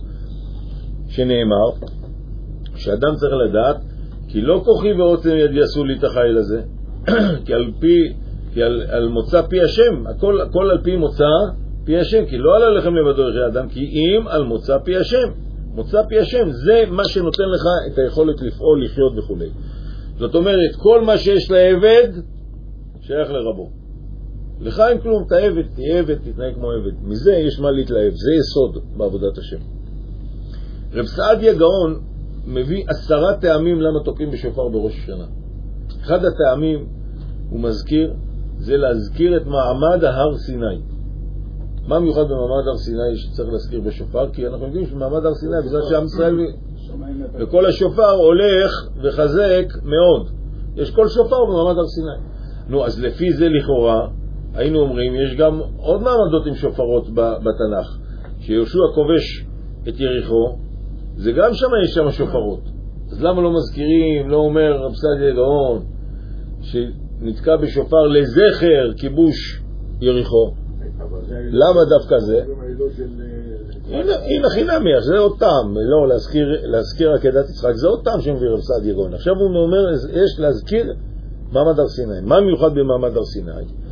שנאמר, שאדם צריך לדעת, כי לא כוחי ועוצם ידי עשו לי את החיל הזה, כי על פי, כי על, על מוצא פי השם, הכל, הכל על פי מוצא פי השם, כי לא עלה לכם לבדו יחי אדם, כי אם על מוצא פי השם, מוצא פי השם, זה מה שנותן לך את היכולת לפעול, לחיות וכו'. זאת אומרת, כל מה שיש לעבד, שייך לרבו. לך אין כלום, אתה עבד, תהיה עבד, תתנהג כמו עבד. מזה יש מה להתלהב, זה יסוד בעבודת השם. רב סעדיה גאון מביא עשרה טעמים למה תוקעים בשופר בראש השנה. אחד הטעמים, הוא מזכיר, זה להזכיר את מעמד ההר סיני. מה מיוחד במעמד הר סיני שצריך להזכיר בשופר? כי אנחנו יודעים שמעמד הר סיני, בגלל שעם ישראל וכל השופר הולך וחזק מאוד. יש כל שופר במעמד הר סיני. נו, אז לפי זה לכאורה, היינו אומרים, יש גם עוד מעמדות עם שופרות בתנ"ך. שיהושע כובש את יריחו, זה גם שם יש שם שופרות. אז למה לא מזכירים, לא אומר רב סעדיה גאון, שנתקע בשופר לזכר כיבוש יריחו? למה דווקא זה? הנה חינמי, זה עוד טעם, לא להזכיר עקדת יצחק, זה עוד טעם שמביא רב סעדיה גאון. עכשיו הוא אומר, יש להזכיר מעמד הר סיני. מה מיוחד במעמד הר סיני?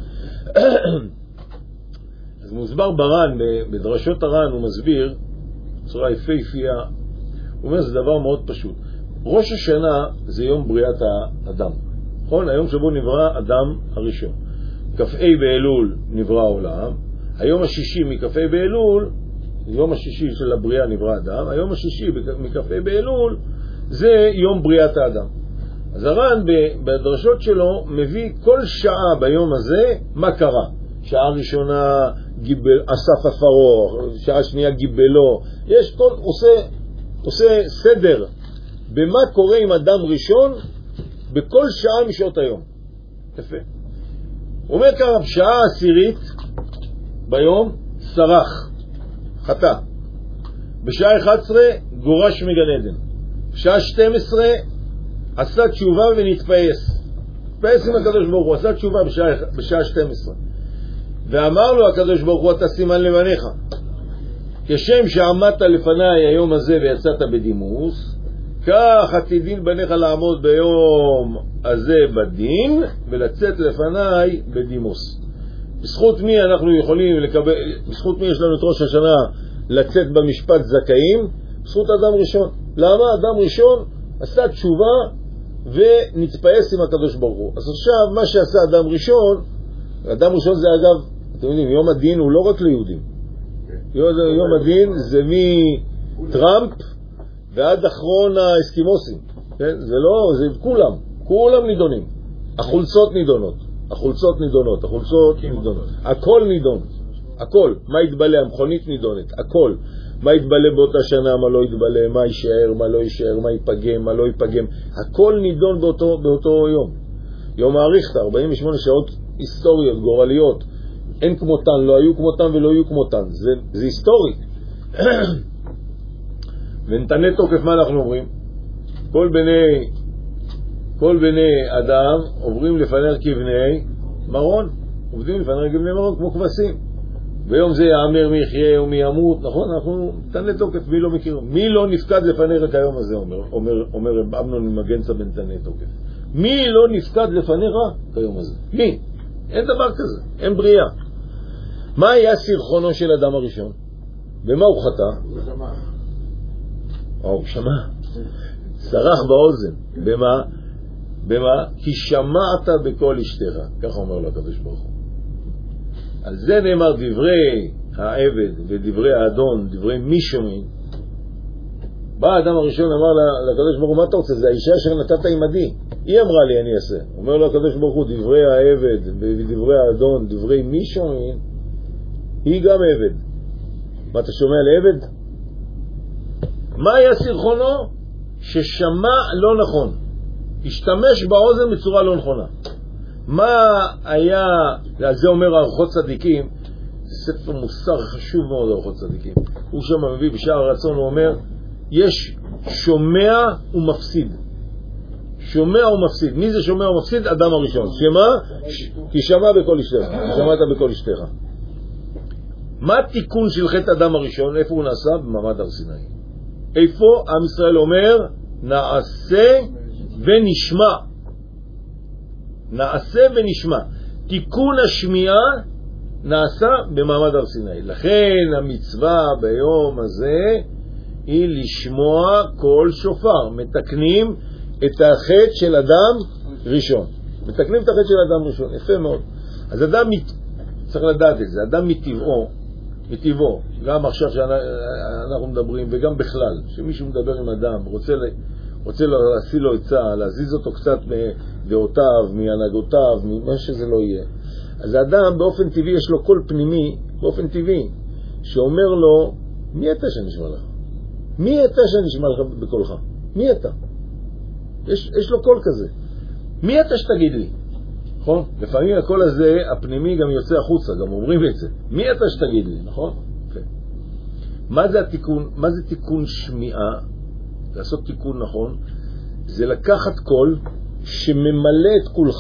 אז מוסבר ברן, בדרשות הר"ן הוא מסביר בצורה יפהפייה, הוא אומר זה דבר מאוד פשוט. ראש השנה זה יום בריאת האדם, נכון? היום שבו נברא אדם הראשון. כ"ה באלול נברא העולם, היום השישי מכ"ה באלול, יום השישי של הבריאה נברא אדם, היום השישי מכ"ה באלול זה יום בריאת האדם. אז הר"ן בדרשות שלו מביא כל שעה ביום הזה מה קרה. שעה ראשונה גיבל, אסף אפרו, שעה שנייה גיבלו. יש כל, עושה, עושה סדר במה קורה עם אדם ראשון בכל שעה משעות היום. יפה. הוא אומר ככה, שעה עשירית ביום סרח, חטא. בשעה אחת עשרה גורש מגן עדן. בשעה שתים עשרה עשה תשובה ונתפייס. התפייס עם הקדוש ברוך הוא, עשה תשובה בשעה, בשעה שתים עשרה. ואמר לו הקדוש ברוך הוא, אתה סימן לבניך. כשם שעמדת לפניי היום הזה ויצאת בדימוס, כך עתידין בניך לעמוד ביום הזה בדין, ולצאת לפניי בדימוס. בזכות מי אנחנו יכולים לקבל, בזכות מי יש לנו את ראש השנה לצאת במשפט זכאים? בזכות אדם ראשון. למה? אדם ראשון עשה תשובה ונתפייס עם הקדוש ברוך הוא. אז עכשיו מה שעשה אדם ראשון, אדם ראשון זה אגב, אתם יודעים, יום הדין הוא לא רק ליהודים. יום הדין זה מטראמפ ועד אחרון האסקימוסים. כן? זה לא, זה כולם, כולם נידונים. החולצות נידונות, החולצות נידונות, החולצות נידונות. הכל נידון, הכל. מה יתבלה? המכונית נידונת, הכל. מה יתבלה באותה שנה, מה לא יתבלה, מה יישאר, מה לא יישאר, מה ייפגם, מה לא ייפגם. הכל נידון באותו, באותו יום. יום האריכתא, ארבעים ושמונה שעות היסטוריות, גורליות. אין כמותן, לא היו כמותן ולא יהיו כמותן. זה, זה היסטורי. ונתנה תוקף, מה אנחנו אומרים? כל בני, כל בני אדם עוברים לפניה כבני מרון. עובדים לפניה כבני מרון כמו כבשים. ביום זה יאמר מי יחיה ומי ימות, נכון? אנחנו נתנה תוקף, מי לא מכיר? מי לא נפקד לפניך היום הזה, אומר, אומר, אומר רב אמנון ממגנצה בנתנה תוקף. מי לא נפקד לפניך כיום הזה? מי? אין דבר כזה, אין בריאה. מה היה סרחונו של אדם הראשון? במה הוא חטא? הוא שמע. הוא שמע. שרח באוזן. במה? במה? כי שמעת בכל אשתך. ככה אומר לו הקדוש ברוך הוא. על זה נאמר דברי העבד ודברי האדון, דברי מי שומעים. בא האדם הראשון, אמר לקדוש ברוך הוא, מה אתה רוצה? זה האישה אשר נתת עמדי. היא אמרה לי, אני אעשה. אומר לו הקדוש ברוך הוא, דברי העבד ודברי האדון, דברי מי שומעים, היא גם עבד. מה אתה שומע לעבד? מה היה סרחונו? ששמע לא נכון. השתמש באוזן בצורה לא נכונה. מה היה, זה אומר ארוחות צדיקים, זה ספר מוסר חשוב מאוד ארוחות צדיקים. הוא שם מביא בשער הרצון, הוא אומר, יש שומע ומפסיד. שומע ומפסיד. מי זה שומע ומפסיד? אדם הראשון. שמה? כי שמע בכל אשתך. שמעת בכל אשתך. מה התיקון של חטא אדם הראשון? איפה הוא נעשה? במעמד הר סיני. איפה עם ישראל אומר, נעשה ונשמע. נעשה ונשמע. תיקון השמיעה נעשה במעמד הר סיני. לכן המצווה ביום הזה היא לשמוע כל שופר. מתקנים את החטא של אדם ראשון. מתקנים את החטא של אדם ראשון. יפה מאוד. אז אדם, צריך לדעת את זה, אדם מטבעו, מטבעו, גם עכשיו שאנחנו מדברים, וגם בכלל, שמישהו מדבר עם אדם, רוצה, רוצה להשיא לו עצה, להזיז אותו קצת מדעותיו, מהנהגותיו, ממה שזה לא יהיה. אז האדם באופן טבעי יש לו קול פנימי, באופן טבעי, שאומר לו, מי אתה שנשמע לך? מי אתה שנשמע לך בקולך? מי אתה? יש, יש לו קול כזה. מי אתה שתגיד לי? נכון? לפעמים הקול הזה, הפנימי גם יוצא החוצה, גם אומרים את זה. מי אתה שתגיד לי? נכון? כן. מה זה התיקון? מה זה תיקון שמיעה? לעשות תיקון נכון, זה לקחת קול שממלא את כולך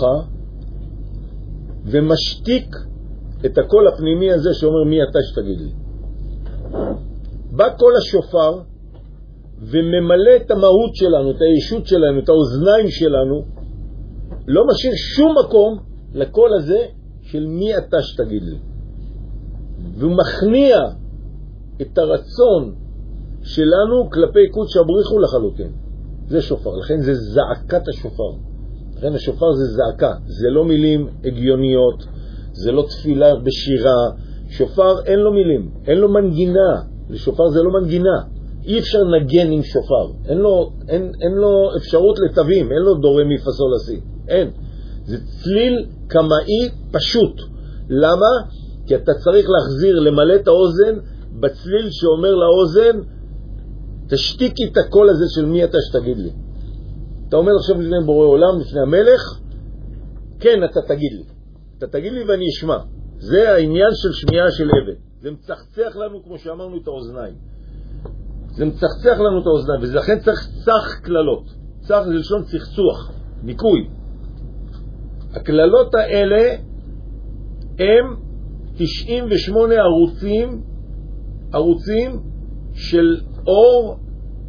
ומשתיק את הקול הפנימי הזה שאומר מי אתה שתגיד לי. בא קול השופר וממלא את המהות שלנו, את הישות שלנו, את האוזניים שלנו, לא משאיר שום מקום לקול הזה של מי אתה שתגיד לי. ומכניע את הרצון שלנו כלפי קודש הבריחו לחלוטין. זה שופר, לכן זה זעקת השופר. לכן השופר זה זעקה, זה לא מילים הגיוניות, זה לא תפילה בשירה. שופר אין לו מילים, אין לו מנגינה. לשופר זה לא מנגינה. אי אפשר נגן עם שופר. אין לו, אין, אין לו אפשרות לתווים, אין לו דורי מי פסול עשי. אין. זה צליל קמאי פשוט. למה? כי אתה צריך להחזיר, למלא את האוזן בצליל שאומר לאוזן, תשתיקי את הקול הזה של מי אתה שתגיד לי. אתה אומר עכשיו לפני בורא עולם, לפני המלך, כן, אתה תגיד לי. אתה תגיד לי ואני אשמע. זה העניין של שמיעה של עבד. זה מצחצח לנו, כמו שאמרנו, את האוזניים. זה מצחצח לנו את האוזניים, ולכן צריך צח כללות. צח זה לשון צחצוח, ניקוי. הכללות האלה הם תשעים ושמונה ערוצים, ערוצים של אור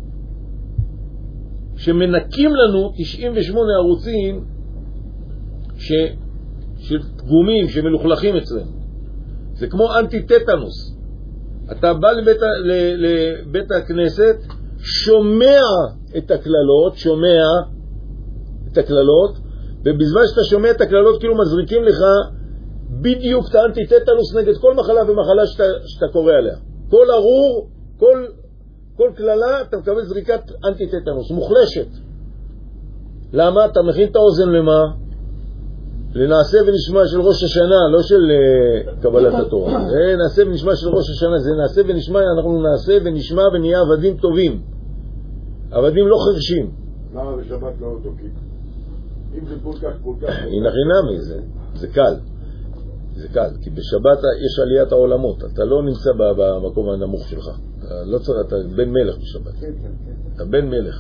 שמנקים לנו, תשעים ושמונה ערוצים ש, של פגומים, שמלוכלכים אצלנו. זה כמו אנטי-טטנוס. אתה בא לבית, לבית הכנסת, שומע את הכללות, שומע את הכללות, ובזמן שאתה שומע את הכללות כאילו מזריקים לך בדיוק את האנטי-טטנוס נגד כל מחלה ומחלה שאתה, שאתה קורא עליה. כל ארור, כל, כל כללה, אתה מקבל זריקת אנטי-טטנוס, מוחלשת. למה? אתה מכין את האוזן למה? לנעשה ונשמע של ראש השנה, לא של uh, קבלת התורה. זה נעשה ונשמע של ראש השנה, זה נעשה ונשמע, אנחנו נעשה ונשמע ונהיה עבדים טובים. עבדים לא חרשים. למה בשבת לא תוקים? אם זה כל כך כל כך... הנה חינמי, זה, זה קל. זה קל, כי בשבת יש עליית העולמות. אתה לא נמצא במקום הנמוך שלך. אתה לא צריך, אתה בן מלך בשבת. כן, כן, כן. אתה בן מלך.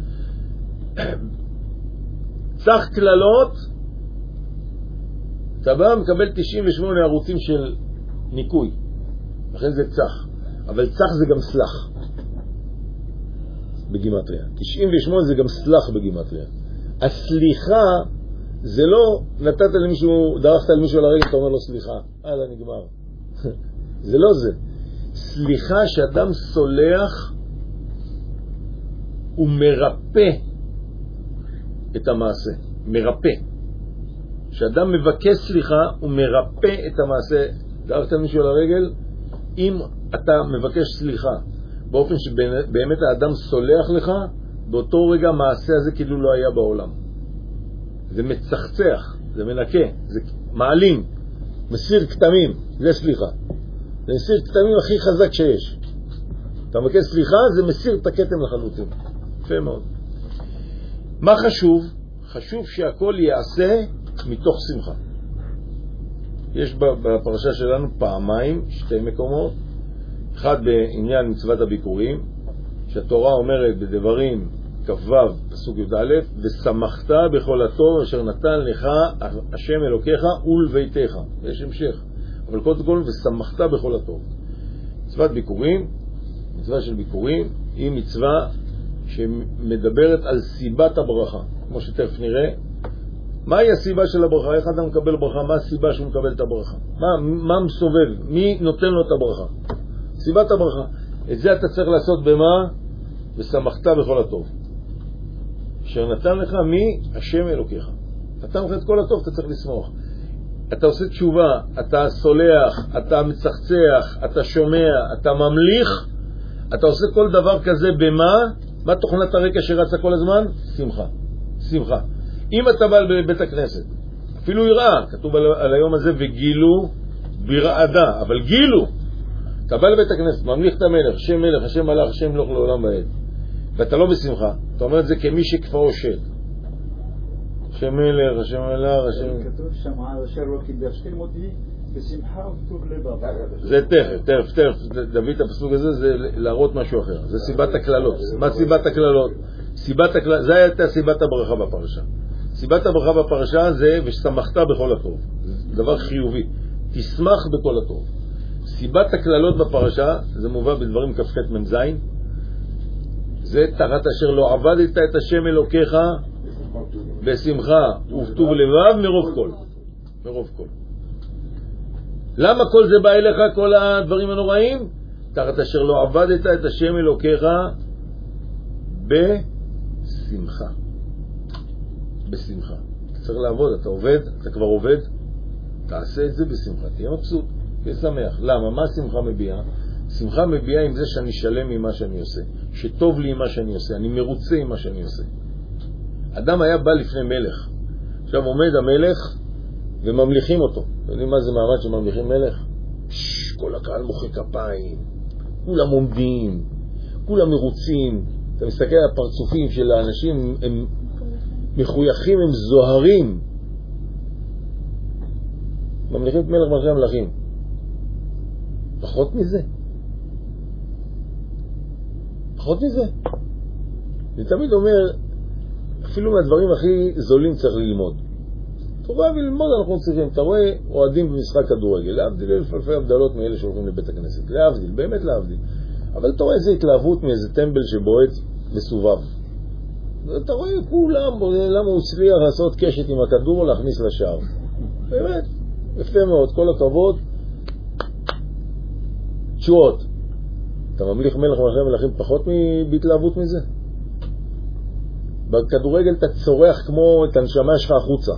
צח כללות, אתה בא מקבל תשעים ושמונה ערוצים של ניקוי. לכן זה צח. אבל צח זה גם סלח. בגימטריה. תשעים ושמונה זה גם סלח בגימטריה. הסליחה זה לא נתת למישהו, דרכת למישהו על הרגל, אתה אומר לו סליחה. אה, זה נגמר. זה לא זה. סליחה שאדם סולח הוא מרפא את המעשה. מרפא. כשאדם מבקש סליחה הוא מרפא את המעשה. דרכת למישהו על הרגל, אם אתה מבקש סליחה באופן שבאמת האדם סולח לך, באותו רגע מעשה הזה כאילו לא היה בעולם. זה מצחצח, זה מנקה, זה מעלים, מסיר כתמים, זה סליחה. זה מסיר כתמים הכי חזק שיש. אתה מבקש סליחה, זה מסיר את הכתם לחלוטין. יפה מאוד. מה חשוב? חשוב שהכל יעשה מתוך שמחה. יש בפרשה שלנו פעמיים, שתי מקומות. אחד בעניין מצוות הביקורים, שהתורה אומרת בדברים כ"ו פסוק י"א, ושמחת בכל הטוב אשר נתן לך השם אלוקיך ולביתך. יש המשך. אבל קודם כל, ושמחת בכל הטוב. מצוות ביקורים, מצווה של ביקורים, היא מצווה שמדברת על סיבת הברכה. כמו שתכף נראה, מהי הסיבה של הברכה? איך אדם מקבל ברכה? מה הסיבה שהוא מקבל את הברכה? מה, מה מסובב? מי נותן לו את הברכה? סיבת הברכה. את זה אתה צריך לעשות במה? ושמחת בכל הטוב. אשר נתן לך מי? השם אלוקיך. נתן לך את כל הטוב, אתה צריך לשמוח. אתה עושה תשובה, אתה סולח, אתה מצחצח, אתה שומע, אתה ממליך, אתה עושה כל דבר כזה במה? מה תוכנת הרקע שרצה כל הזמן? שמחה. שמחה. אם אתה בא לבית הכנסת, אפילו יראה, כתוב על, על היום הזה, וגילו ברעדה, אבל גילו. אתה בא לבית הכנסת, ממליך את המלך, שם מלך, השם מלך, השם מלוך לעולם ועד. ואתה לא בשמחה. אתה אומר את זה כמי שכפאו שד. השם מלך, השם מלך, השם... כתוב שם, אשר לא קידש כלמודי, בשמחה וטוב לבב. זה תכף, תכף, תכף, דוד הפסוק הזה, זה להראות משהו אחר. זה סיבת הכללות. מה סיבת הכללות? סיבת הכללות, זה הייתה סיבת הברכה בפרשה. סיבת הברכה בפרשה זה, ושמחת בכל הטוב. זה דבר חיובי. תשמח בכל הטוב. סיבת הכללות בפרשה, זה מובא בדברים כ"ח מ"ז, זה תחת אשר לא עבדת את השם אלוקיך בשמחה ובטוב לבב מרוב כל. מרוב כל. למה כל זה בא אליך, כל הדברים הנוראים? תחת אשר לא עבדת את השם אלוקיך בשמחה. בשמחה. אתה צריך לעבוד, אתה עובד, אתה כבר עובד, תעשה את זה בשמחה, תהיה מבסוט, תהיה שמח. למה? מה שמחה מביאה? שמחה מביאה עם זה שאני שלם עם מה שאני עושה, שטוב לי עם מה שאני עושה, אני מרוצה עם מה שאני עושה. אדם היה בא לפני מלך, עכשיו עומד המלך וממליכים אותו. אתם יודעים מה זה מעמד שממליכים מלך? פש, כל הקהל מוחא כפיים, כולם עומדים, כולם מרוצים. אתה מסתכל על הפרצופים של האנשים, הם מחויכים, הם זוהרים. ממליכים את מלך מלכי המלכים. פחות מזה. פחות מזה. אני תמיד אומר, אפילו מהדברים הכי זולים צריך ללמוד. תורה וללמוד אנחנו צריכים. אתה רואה אוהדים במשחק כדורגל, להבדיל אלף אלפי הבדלות מאלה שהולכים לבית הכנסת. להבדיל, באמת להבדיל. אבל אתה רואה איזה התלהבות מאיזה טמבל שבועט מסובב. אתה רואה כולם, למה הוא הצליח לעשות קשת עם הכדור או להכניס לשער. באמת, יפה מאוד, כל הכבוד. תשועות. אתה ממליך מלך מלכי מלכים פחות בהתלהבות מזה? בכדורגל אתה צורח כמו את הנשמה שלך החוצה.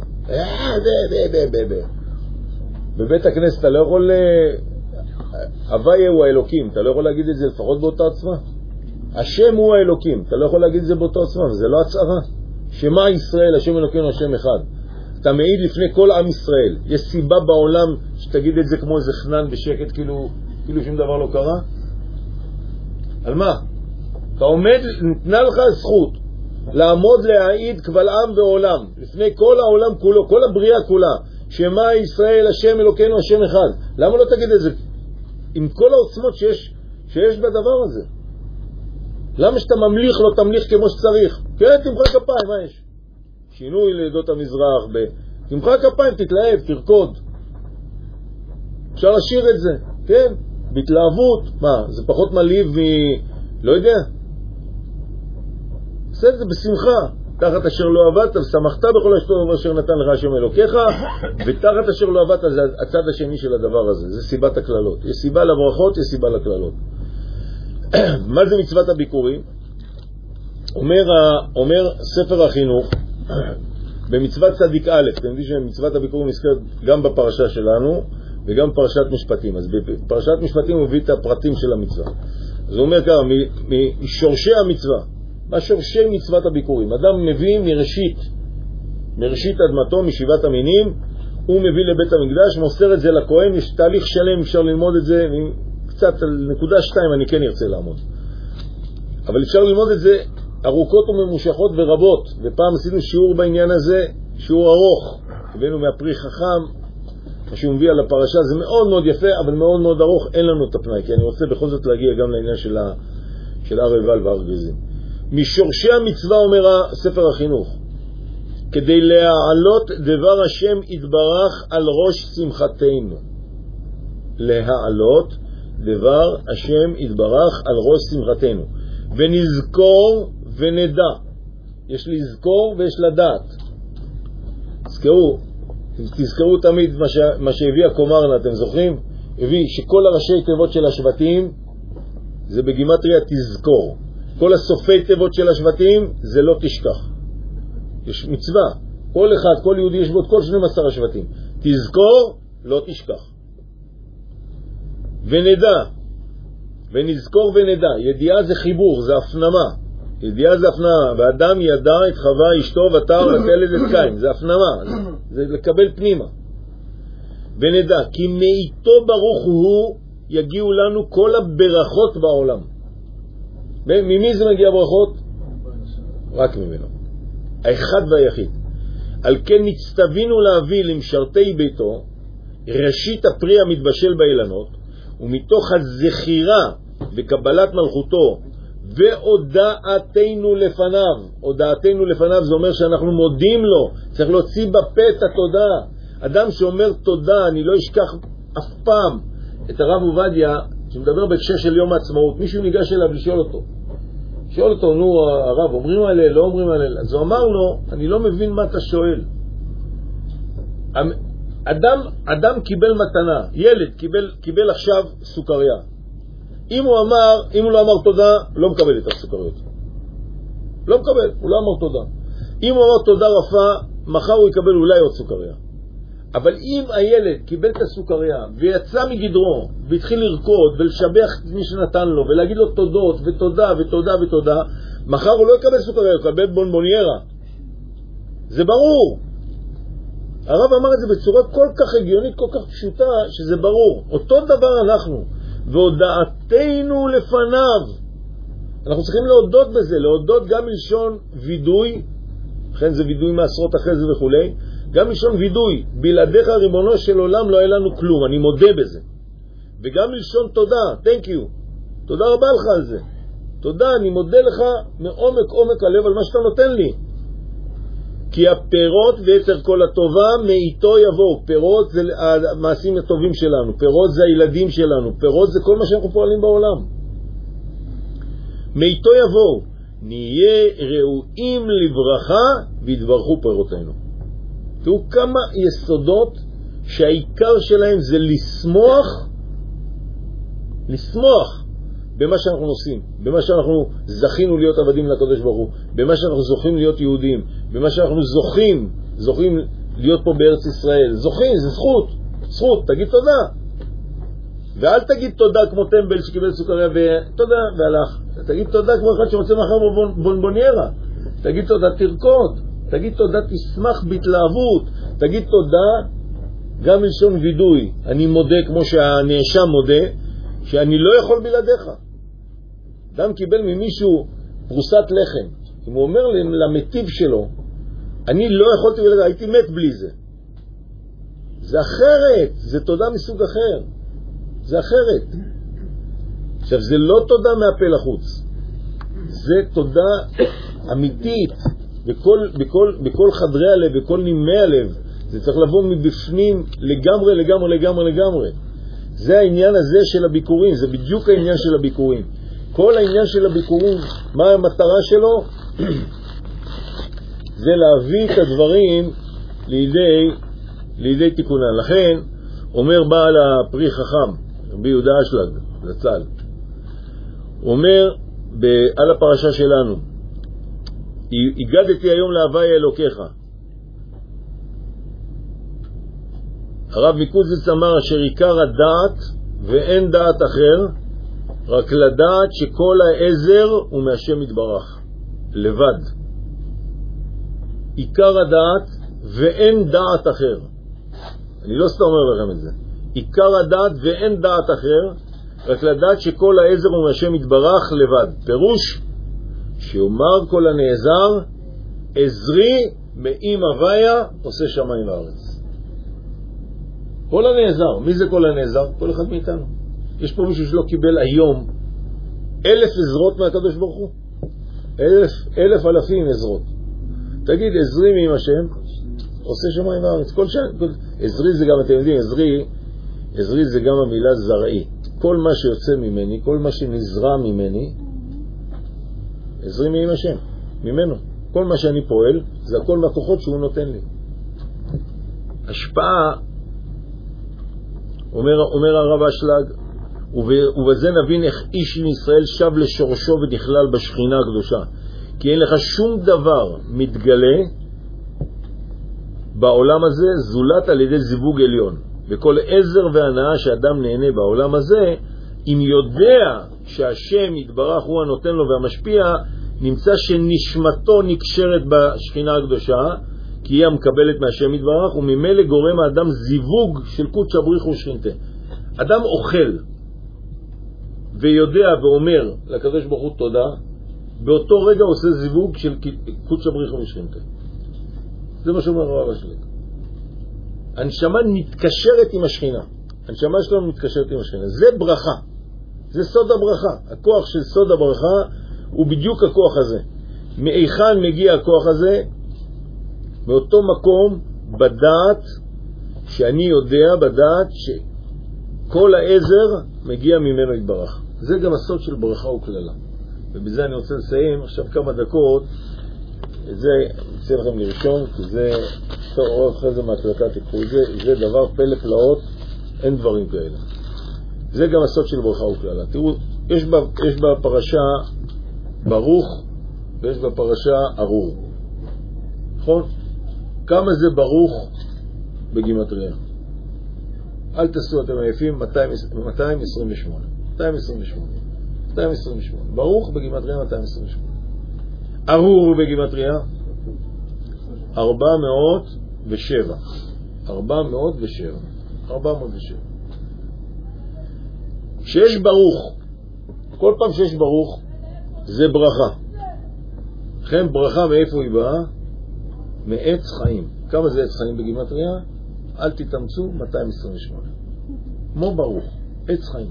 בבית הכנסת אתה לא יכול... הוויה הוא האלוקים, אתה לא יכול להגיד את זה לפחות באותה עצמה. השם הוא האלוקים, אתה לא יכול להגיד את זה באותה עצמה, וזה לא הצערה. שמה ישראל, השם אלוקים, השם אחד. אתה מעיד לפני כל עם ישראל. יש סיבה בעולם שתגיד את זה כמו איזה חנן בשקט, כאילו, כאילו שום דבר לא קרה? על מה? אתה עומד, נתנה לך זכות לעמוד להעיד קבל עם בעולם, לפני כל העולם כולו, כל הבריאה כולה, שמה ישראל השם אלוקינו השם אחד. למה לא תגיד את זה? עם כל העוצמות שיש, שיש בדבר הזה. למה שאתה ממליך לא תמליך כמו שצריך? כן, תמחא כפיים, מה יש? שינוי לעדות המזרח, ב... תמחא כפיים, תתלהב, תרקוד. אפשר לשיר את זה, כן? בהתלהבות. מה, זה פחות מלהיב מ... לא יודע. עושה את זה בשמחה. תחת אשר לא עבדת ושמחת בכל השטוב אשר נתן לך השם אלוקיך, ותחת אשר לא עבדת זה הצד השני של הדבר הזה. זה סיבת הכללות. יש סיבה לברכות, יש סיבה לכללות. מה זה מצוות הביקורים? אומר, אומר ספר החינוך במצוות צדיק א', אתם יודעים שמצוות הביקורים נזכרת גם בפרשה שלנו וגם בפרשת משפטים. אז בפרשת משפטים הוא מביא את הפרטים של המצווה. אז הוא אומר ככה, משורשי המצווה, מה שורשי מצוות הביקורים? אדם מביא מראשית, מראשית אדמתו, משבעת המינים, הוא מביא לבית המקדש, מוסר את זה לכהן. יש תהליך שלם, אפשר ללמוד את זה, קצת על נקודה שתיים אני כן ארצה לעמוד. אבל אפשר ללמוד את זה ארוכות וממושכות ורבות, ופעם עשינו שיעור בעניין הזה, שיעור ארוך, הבאנו מהפרי חכם, מה שהוא מביא על הפרשה, זה מאוד מאוד יפה, אבל מאוד מאוד ארוך, אין לנו את הפנאי, כי אני רוצה בכל זאת להגיע גם לעניין של, ה... של הר עיבל והר גריזים. משורשי המצווה אומר ספר החינוך, כדי להעלות דבר השם יתברך על ראש שמחתנו. להעלות דבר השם יתברך על ראש שמחתנו. ונזכור ונדע. יש לזכור ויש לדעת. תזכרו, תזכרו תמיד מה, ש... מה שהביא הקומרנה, אתם זוכרים? הביא שכל הראשי תיבות של השבטים זה בגימטריה תזכור. כל הסופי תיבות של השבטים זה לא תשכח. יש מצווה. כל אחד, כל יהודי יש בו את כל שנים עשר השבטים. תזכור, לא תשכח. ונדע. ונזכור ונדע. ידיעה זה חיבור, זה הפנמה. ידיעה זה הפנמה. ואדם ידע את חווה אשתו ותר ותלד את קין. זה הפנמה. זה, זה לקבל פנימה. ונדע. כי מאיתו ברוך הוא יגיעו לנו כל הברכות בעולם. ממי זה מגיע ברכות? רק ממנו. האחד והיחיד. על כן נצטווינו להביא למשרתי ביתו ראשית הפרי המתבשל באילנות, ומתוך הזכירה וקבלת מלכותו והודעתנו לפניו. הודעתנו לפניו זה אומר שאנחנו מודים לו, צריך להוציא בפה את התודה. אדם שאומר תודה, אני לא אשכח אף פעם את הרב עובדיה שמדבר בהקשר של יום העצמאות. מישהו ניגש אליו לשאול אותו, שואל אותו, נו הרב, אומרים עליה, לא אומרים עליה. אז הוא אמר לו, אני לא מבין מה אתה שואל. אדם, אדם קיבל מתנה, ילד קיבל, קיבל עכשיו סוכריה. אם הוא אמר, אם הוא לא אמר תודה, לא מקבל את הסוכריות. לא מקבל, הוא לא אמר תודה. אם הוא אמר תודה רפה, מחר הוא יקבל אולי עוד סוכריה. אבל אם הילד קיבל את הסוכריה ויצא מגדרו והתחיל לרקוד ולשבח את מי שנתן לו ולהגיד לו תודות ותודה ותודה ותודה, מחר הוא לא יקבל סוכריה, הוא יקבל בונבוניירה. זה ברור. הרב אמר את זה בצורה כל כך הגיונית, כל כך פשוטה, שזה ברור. אותו דבר אנחנו. והודעתנו לפניו. אנחנו צריכים להודות בזה, להודות גם מלשון וידוי, לכן זה וידוי מעשרות אחרי זה וכו', גם מלשון וידוי, בלעדיך ריבונו של עולם לא היה לנו כלום, אני מודה בזה. וגם מלשון תודה, thank you, תודה רבה לך על זה. תודה, אני מודה לך מעומק עומק הלב על מה שאתה נותן לי. כי הפירות ויתר כל הטובה מאיתו יבואו. פירות זה המעשים הטובים שלנו, פירות זה הילדים שלנו, פירות זה כל מה שאנחנו פועלים בעולם. מאיתו יבואו, נהיה ראויים לברכה ויתברכו פירותינו. תראו כמה יסודות שהעיקר שלהם זה לשמוח, לשמוח במה שאנחנו עושים, במה שאנחנו זכינו להיות עבדים לקדוש ברוך הוא, במה שאנחנו זוכים להיות יהודים, במה שאנחנו זוכים, זוכים להיות פה בארץ ישראל. זוכים, זה זכות, זכות, תגיד תודה. ואל תגיד תודה כמו טמבל שקיבל סוכריה ותודה והלך. תגיד תודה כמו אחד שרוצה מחר בונבוניירה. תגיד תודה, תרקוד. תגיד תודה, תשמח בהתלהבות. תגיד תודה גם מלשון וידוי. אני מודה כמו שהנאשם מודה, שאני לא יכול בלעדיך. אדם קיבל ממישהו פרוסת לחם, אם הוא אומר למטיב שלו, אני לא יכולתי בלעדיך, הייתי מת בלי זה. זה אחרת, זה תודה מסוג אחר. זה אחרת. עכשיו, זה לא תודה מהפה לחוץ. זה תודה אמיתית, בכל, בכל, בכל חדרי הלב, בכל נימי הלב. זה צריך לבוא מבפנים לגמרי, לגמרי, לגמרי, לגמרי. זה העניין הזה של הביקורים, זה בדיוק העניין של הביקורים. כל העניין של הביקורים, מה המטרה שלו? זה להביא את הדברים לידי, לידי תיקונן. לכן, אומר בעל הפרי חכם, רבי יהודה אשלג, זצ"ל, הוא אומר על הפרשה שלנו, הגדתי היום להווי אלוקיך. הרב מקוצץ אמר אשר עיקר הדעת ואין דעת אחר, רק לדעת שכל העזר הוא מהשם יתברך, לבד. עיקר הדעת ואין דעת אחר. אני לא סתם אומר לכם את זה. עיקר הדעת ואין דעת אחר, רק לדעת שכל העזר הוא מהשם יתברך לבד. פירוש שאומר כל הנעזר, עזרי מאם הוויה עושה שמיים וארץ. כל הנעזר. מי זה כל הנעזר? כל אחד מאיתנו. יש פה מישהו שלא קיבל היום אלף עזרות מהקדוש ברוך הוא? אלף, אלף אלפים עזרות. תגיד, עזרי מאם השם עושה שמיים וארץ. כל שם, כל... עזרי זה גם, אתם יודעים, עזרי, עזרי זה גם המילה זרעי. כל מה שיוצא ממני, כל מה שנזרע ממני, עזרי מאם השם, ממנו. כל מה שאני פועל, זה הכל מהכוחות שהוא נותן לי. השפעה, אומר, אומר הרב אשלג, ובזה נבין איך איש מישראל שב לשורשו ונכלל בשכינה הקדושה. כי אין לך שום דבר מתגלה בעולם הזה זולת על ידי זיווג עליון. וכל עזר והנאה שאדם נהנה בעולם הזה, אם יודע שהשם יתברך הוא הנותן לו והמשפיע, נמצא שנשמתו נקשרת בשכינה הקדושה, כי היא המקבלת מהשם יתברך, וממילא גורם האדם זיווג של קודש הבריך ושכינתה. אדם אוכל ויודע ואומר לקדוש ברוך הוא תודה, באותו רגע עושה זיווג של קודש הבריך ושכינתה. זה מה שאומר הרב אשלג. הנשמה מתקשרת עם השכינה. הנשמה שלנו מתקשרת עם השכינה. זה ברכה. זה סוד הברכה. הכוח של סוד הברכה הוא בדיוק הכוח הזה. מאיכן מגיע הכוח הזה? מאותו מקום בדעת שאני יודע, בדעת שכל העזר מגיע ממנו יתברך. זה גם הסוד של ברכה וכללה. ובזה אני רוצה לסיים עכשיו כמה דקות. את זה אצל לכם לראשון, כי זה טוב, אחרי זה מהקלקה תקחו את זה. זה דבר פלא פלאות, אין דברים כאלה. זה גם הסוד של ברכה וכללה. תראו, יש בה, יש בה פרשה ברוך ויש בה פרשה ארור. נכון? כמה זה ברוך בגימטריה? אל תעשו, אתם עייפים. מאתיים עשרים ושמונה. מאתיים עשרים ושמונה. מאתיים עשרים ושמונה. ברוך בגימטריה מאתיים עשרים ושמונה. ארור בגימטריה ארבע מאות ושבע. ארבע מאות ושבע. ארבע מאות ושבע. שיש ברוך, כל פעם שיש ברוך זה ברכה. לכן ברכה מאיפה היא באה? מעץ חיים. כמה זה עץ חיים בגימטריה? אל תתאמצו, מאתיים עשרים ושמונה. כמו ברוך, עץ חיים.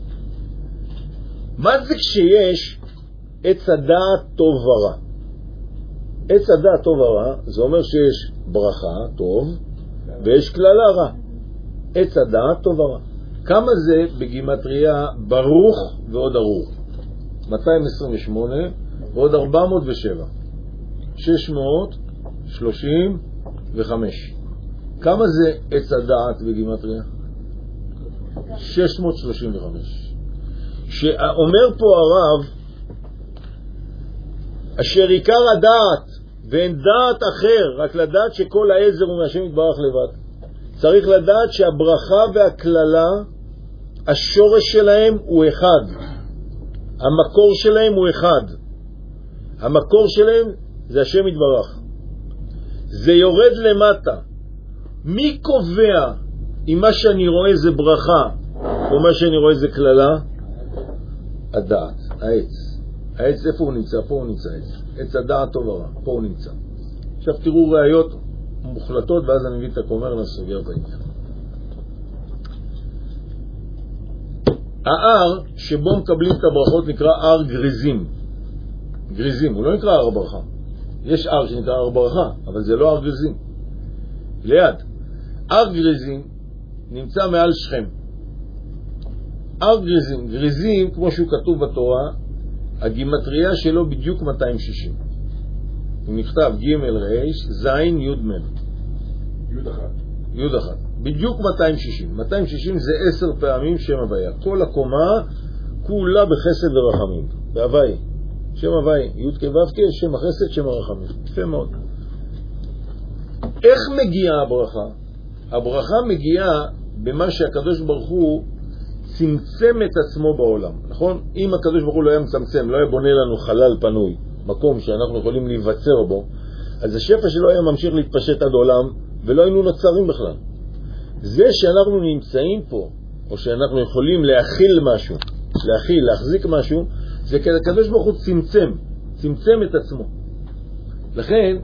מה זה כשיש עץ הדעת טוב ורע? עץ הדעת טוב ורע זה אומר שיש ברכה טוב ויש כללה רע. עץ הדעת טוב ורע. כמה זה בגימטריה ברוך ועוד ארור? מאתיים עשרים ושמונה ועוד ארבע מאות ושבע. שש מאות שלושים וחמש. כמה זה עץ הדעת בגימטריה? שש מאות שלושים וחמש. שאומר פה הרב, אשר עיקר הדעת ואין דעת אחר, רק לדעת שכל העזר הוא מהשם יתברך לבד. צריך לדעת שהברכה והכללה, השורש שלהם הוא אחד. המקור שלהם הוא אחד. המקור שלהם זה השם יתברך. זה יורד למטה. מי קובע אם מה שאני רואה זה ברכה או מה שאני רואה זה כללה? הדעת, העץ. העץ איפה הוא נמצא? פה הוא נמצא עץ. עץ הדעת טוב ורע, פה הוא נמצא. עכשיו תראו ראיות מוחלטות ואז אני מביא את הכומר לסוגר את העניין. הער שבו מקבלים את הברכות נקרא ער גריזים. גריזים, הוא לא נקרא ער ברכה. יש ער שנקרא ער ברכה, אבל זה לא ער גריזים. ליד. ער גריזים נמצא מעל שכם. ער גריזים, גריזים כמו שהוא כתוב בתורה, הגימטריה שלו בדיוק מאתיים ושישים. הוא נכתב ג' ר' ז' י' מ'. י' אחת. י' אחת. בדיוק מאתיים ושישים. מאתיים ושישים זה עשר פעמים שם הוויה. כל הקומה כולה בחסד ורחמים. בהווי. שם הווי. י' כו' כ' שם החסד, שם הרחמים. יפה מאוד. איך מגיעה הברכה? הברכה מגיעה במה שהקדוש ברוך הוא צמצם את עצמו בעולם. נכון? אם הקדוש ברוך הוא לא היה מצמצם, לא היה בונה לנו חלל פנוי, מקום שאנחנו יכולים להיווצר בו, אז השפע שלו היה ממשיך להתפשט עד עולם, ולא היינו נוצרים בכלל. זה שאנחנו נמצאים פה, או שאנחנו יכולים להכיל משהו, להכיל, להחזיק משהו, זה כי הקדוש ברוך הוא צמצם, צמצם את עצמו. לכן,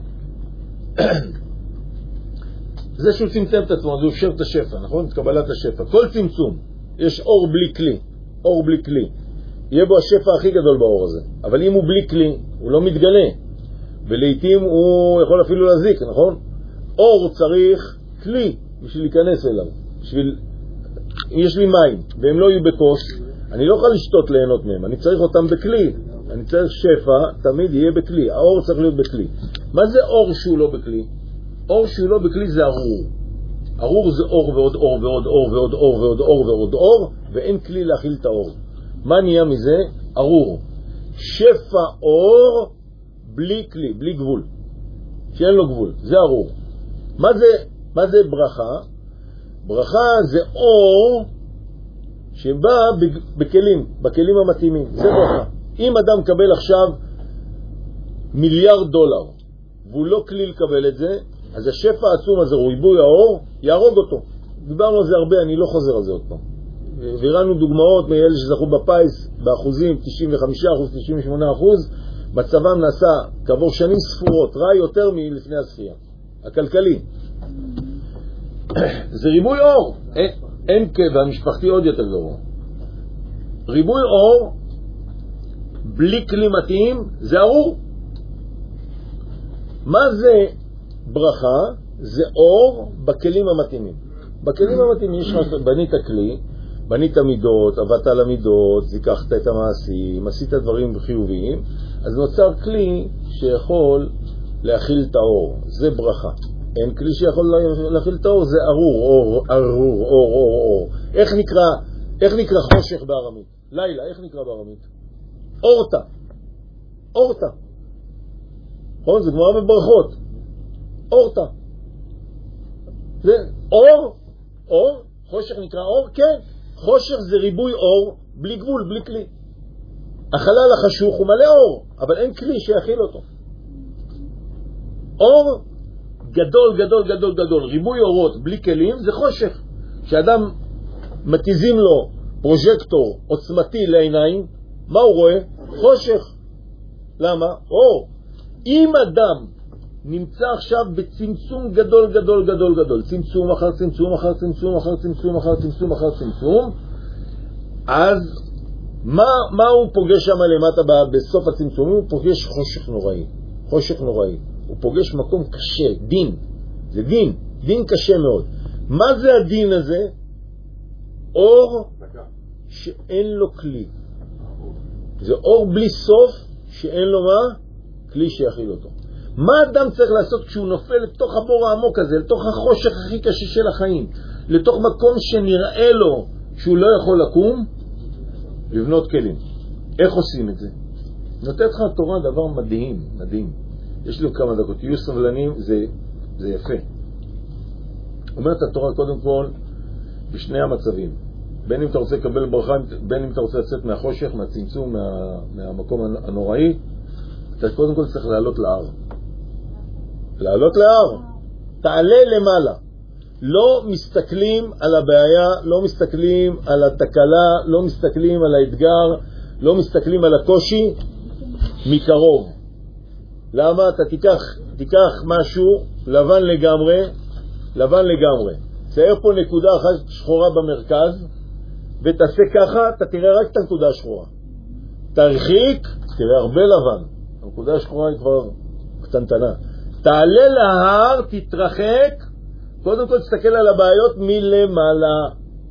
זה שהוא צמצם את עצמו, זה אפשר את השפע, נכון? את קבלת השפע. כל צמצום, יש אור בלי כלי, אור בלי כלי. יהיה בו השפע הכי גדול באור הזה. אבל אם הוא בלי כלי, הוא לא מתגלה. ולעיתים הוא יכול אפילו להזיק, נכון? אור צריך כלי בשביל להיכנס אליו. בשביל... אם יש לי מים והם לא יהיו בכוס, אני לא יכול לשתות ליהנות מהם. אני צריך אותם בכלי. אני צריך שפע, תמיד יהיה בכלי. האור צריך להיות בכלי. מה זה אור שהוא לא בכלי? אור שהוא לא בכלי זה ארור. ארור זה אור ועוד אור ועוד אור ועוד אור ועוד אור ועוד אור, ואין כלי להכיל את האור. מה נהיה מזה? ארור. שפע אור בלי כלי, בלי גבול. שאין לו גבול. זה ארור. מה זה, מה זה ברכה? ברכה זה אור שבא בכלים, בכלים המתאימים. זה ברכה. אם אדם מקבל עכשיו מיליארד דולר, והוא לא כלי לקבל את זה, אז השפע העצום הזה, ריבוי האור, יהרוג אותו. דיברנו על זה הרבה, אני לא חוזר על זה עוד פעם. והראינו דוגמאות מאלה שזכו בפייס, באחוזים, תשעים וחמישה אחוז, תשעים ושמונה אחוז, מצבם נעשה כעבור שנים ספורות, רע יותר מלפני הספייה. הכלכלי. זה ריבוי אור. אין, אין כבא, המשפחתי עוד יותר גרוע. ריבוי אור, בלי כלי מתאים, זה ארור. מה זה ברכה? זה אור בכלים המתאימים. בכלים המתאימים יש לך, בנית כלי, בנית מידות, עבדת על המידות, זיקחת את המעשים, עשית דברים חיוביים, אז נוצר כלי שיכול להכיל את האור. זה ברכה. אין כלי שיכול להכיל את האור, זה ארור, אור, ארור, אור, אור, אור. איך נקרא, איך נקרא חושך בארמית? לילה, איך נקרא בארמית? אורתה. אורתה. נכון? זה גמרא בברכות. אורתה. זה אור, אור, חושך נקרא אור, כן. חושך זה ריבוי אור, בלי גבול, בלי כלי. החלל החשוך הוא מלא אור, אבל אין כלי שיכיל אותו. אור גדול, גדול, גדול, גדול, ריבוי אורות, בלי כלים, זה חושך. כשאדם מתיזים לו פרוז'קטור עוצמתי לעיניים, מה הוא רואה? חושך. למה? אור. אם אדם נמצא עכשיו בצמצום גדול גדול גדול גדול, צמצום אחר צמצום אחר צמצום אחר צמצום אחר צמצום אחר צמצום, אז מה, מה הוא פוגש שם למטה בסוף הצמצום? הוא פוגש חושך נוראי, חושך נוראי. הוא פוגש מקום קשה, דין. זה דין, דין קשה מאוד. מה זה הדין הזה? אור שאין לו כלי. זה אור בלי סוף שאין לו מה? כלי שיכיל אותו. מה אדם צריך לעשות כשהוא נופל לתוך הבור העמוק הזה, לתוך החושך הכי קשה של החיים, לתוך מקום שנראה לו שהוא לא יכול לקום? לבנות כלים. איך עושים את זה? נותנת לך התורה דבר מדהים, מדהים. יש לו כמה דקות, תהיו סבלנים, זה, זה יפה. אומרת התורה קודם כל בשני המצבים. בין אם אתה רוצה לקבל ברכה, בין אם אתה רוצה לצאת מהחושך, מהצמצום, מה, מהמקום הנוראי, אתה קודם כל צריך לעלות להר. לעלות להר. תעלה למעלה. לא מסתכלים על הבעיה, לא מסתכלים על התקלה, לא מסתכלים על האתגר, לא מסתכלים על הקושי מקרוב. למה? אתה תיקח, תיקח משהו לבן לגמרי, לבן לגמרי. צייר פה נקודה אחת שחורה במרכז, ותעשה ככה, אתה תראה רק את הנקודה השחורה. תרחיק, תראה הרבה לבן. הנקודה השחורה היא כבר קטנטנה. תעלה להר, תתרחק, קודם כל תסתכל על הבעיות מלמעלה.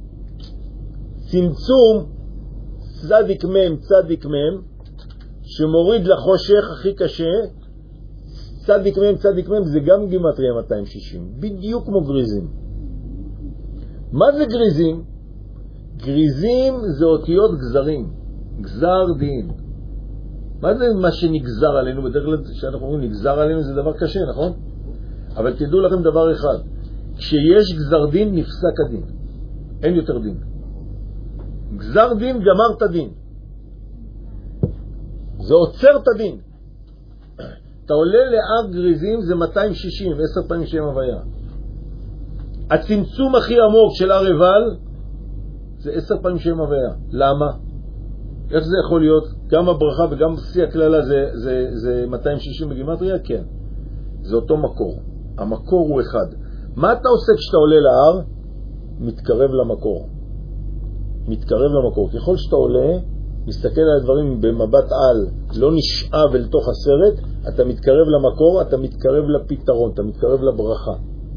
צמצום, צדיק מם, צדיק מם, שמוריד לחושך הכי קשה. צדיק מם, צדיק מם, זה גם גימטריה מאתיים שישים, בדיוק כמו גריזים. מה זה גריזים? גריזים זה אותיות גזרים, גזר דין. מה זה מה שנגזר עלינו? בדרך כלל שאנחנו אומרים נגזר עלינו זה דבר קשה, נכון? אבל תדעו לכם דבר אחד, כשיש גזר דין נפסק הדין, אין יותר דין. גזר דין גמר את הדין, זה עוצר את הדין. אתה עולה להר גריזים זה מאתיים שישים, עשר פעמים שם הוויה. הצמצום הכי עמוק של הר עיבל זה עשר פעמים שם הוויה. למה? איך זה יכול להיות? גם הברכה וגם שיא הכללה זה, זה, זה מאתיים שישים בגימטריה? כן. זה אותו מקור. המקור הוא אחד. מה אתה עושה כשאתה עולה להר? מתקרב למקור. מתקרב למקור. ככל שאתה עולה, מסתכל על הדברים במבט על, לא נשאב אל תוך הסרט, אתה מתקרב למקור, אתה מתקרב לפתרון, אתה מתקרב לברכה.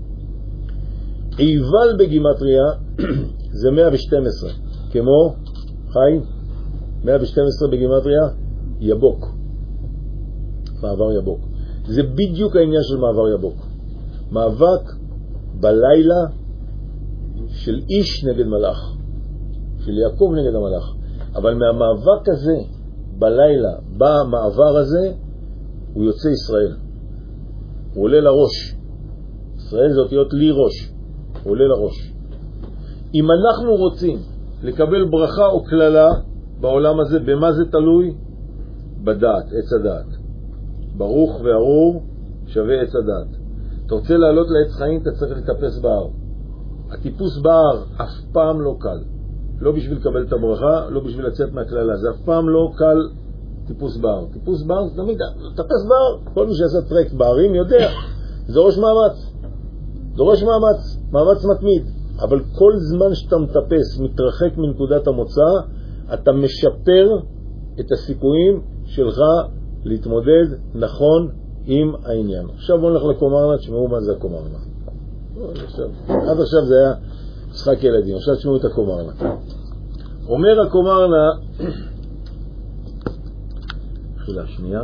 עיבל בגימטריה זה מאה ושתים עשרה, כמו חי, מאה ושתים עשרה בגימטריה, יבוק, מעבר יבוק. זה בדיוק העניין של מעבר יבוק. מאבק בלילה של איש נגד מלאך, של יעקב נגד המלאך. אבל מהמאבק הזה, בלילה, במעבר הזה, הוא יוצא ישראל. הוא עולה לראש. ישראל זה אותיות לי ראש. הוא עולה לראש. אם אנחנו רוצים לקבל ברכה או כללה בעולם הזה, במה זה תלוי? בדעת, עץ הדעת. ברוך וארור שווה עץ הדעת. אתה רוצה לעלות לעץ חיים, אתה צריך לטפס בהר. הטיפוס בהר אף פעם לא קל. לא בשביל לקבל את הברכה, לא בשביל לצאת מהכללה. זה אף פעם לא קל טיפוס בהר. טיפוס בהר זה תמיד, לטפס בהר, כל מי שעשה טרק בהרים יודע, זה ראש מאמץ. דורש מאמץ, מאמץ מתמיד. אבל כל זמן שאתה מטפס, מתרחק מנקודת המוצא, אתה משפר את הסיכויים שלך להתמודד נכון עם העניין. עכשיו בואו נלך לקומרנה, תשמעו מה זה הקומרנה. עד עכשיו זה היה משחק ילדים, עכשיו תשמעו את הקומרנה. אומר הקומרנה, חילה שנייה,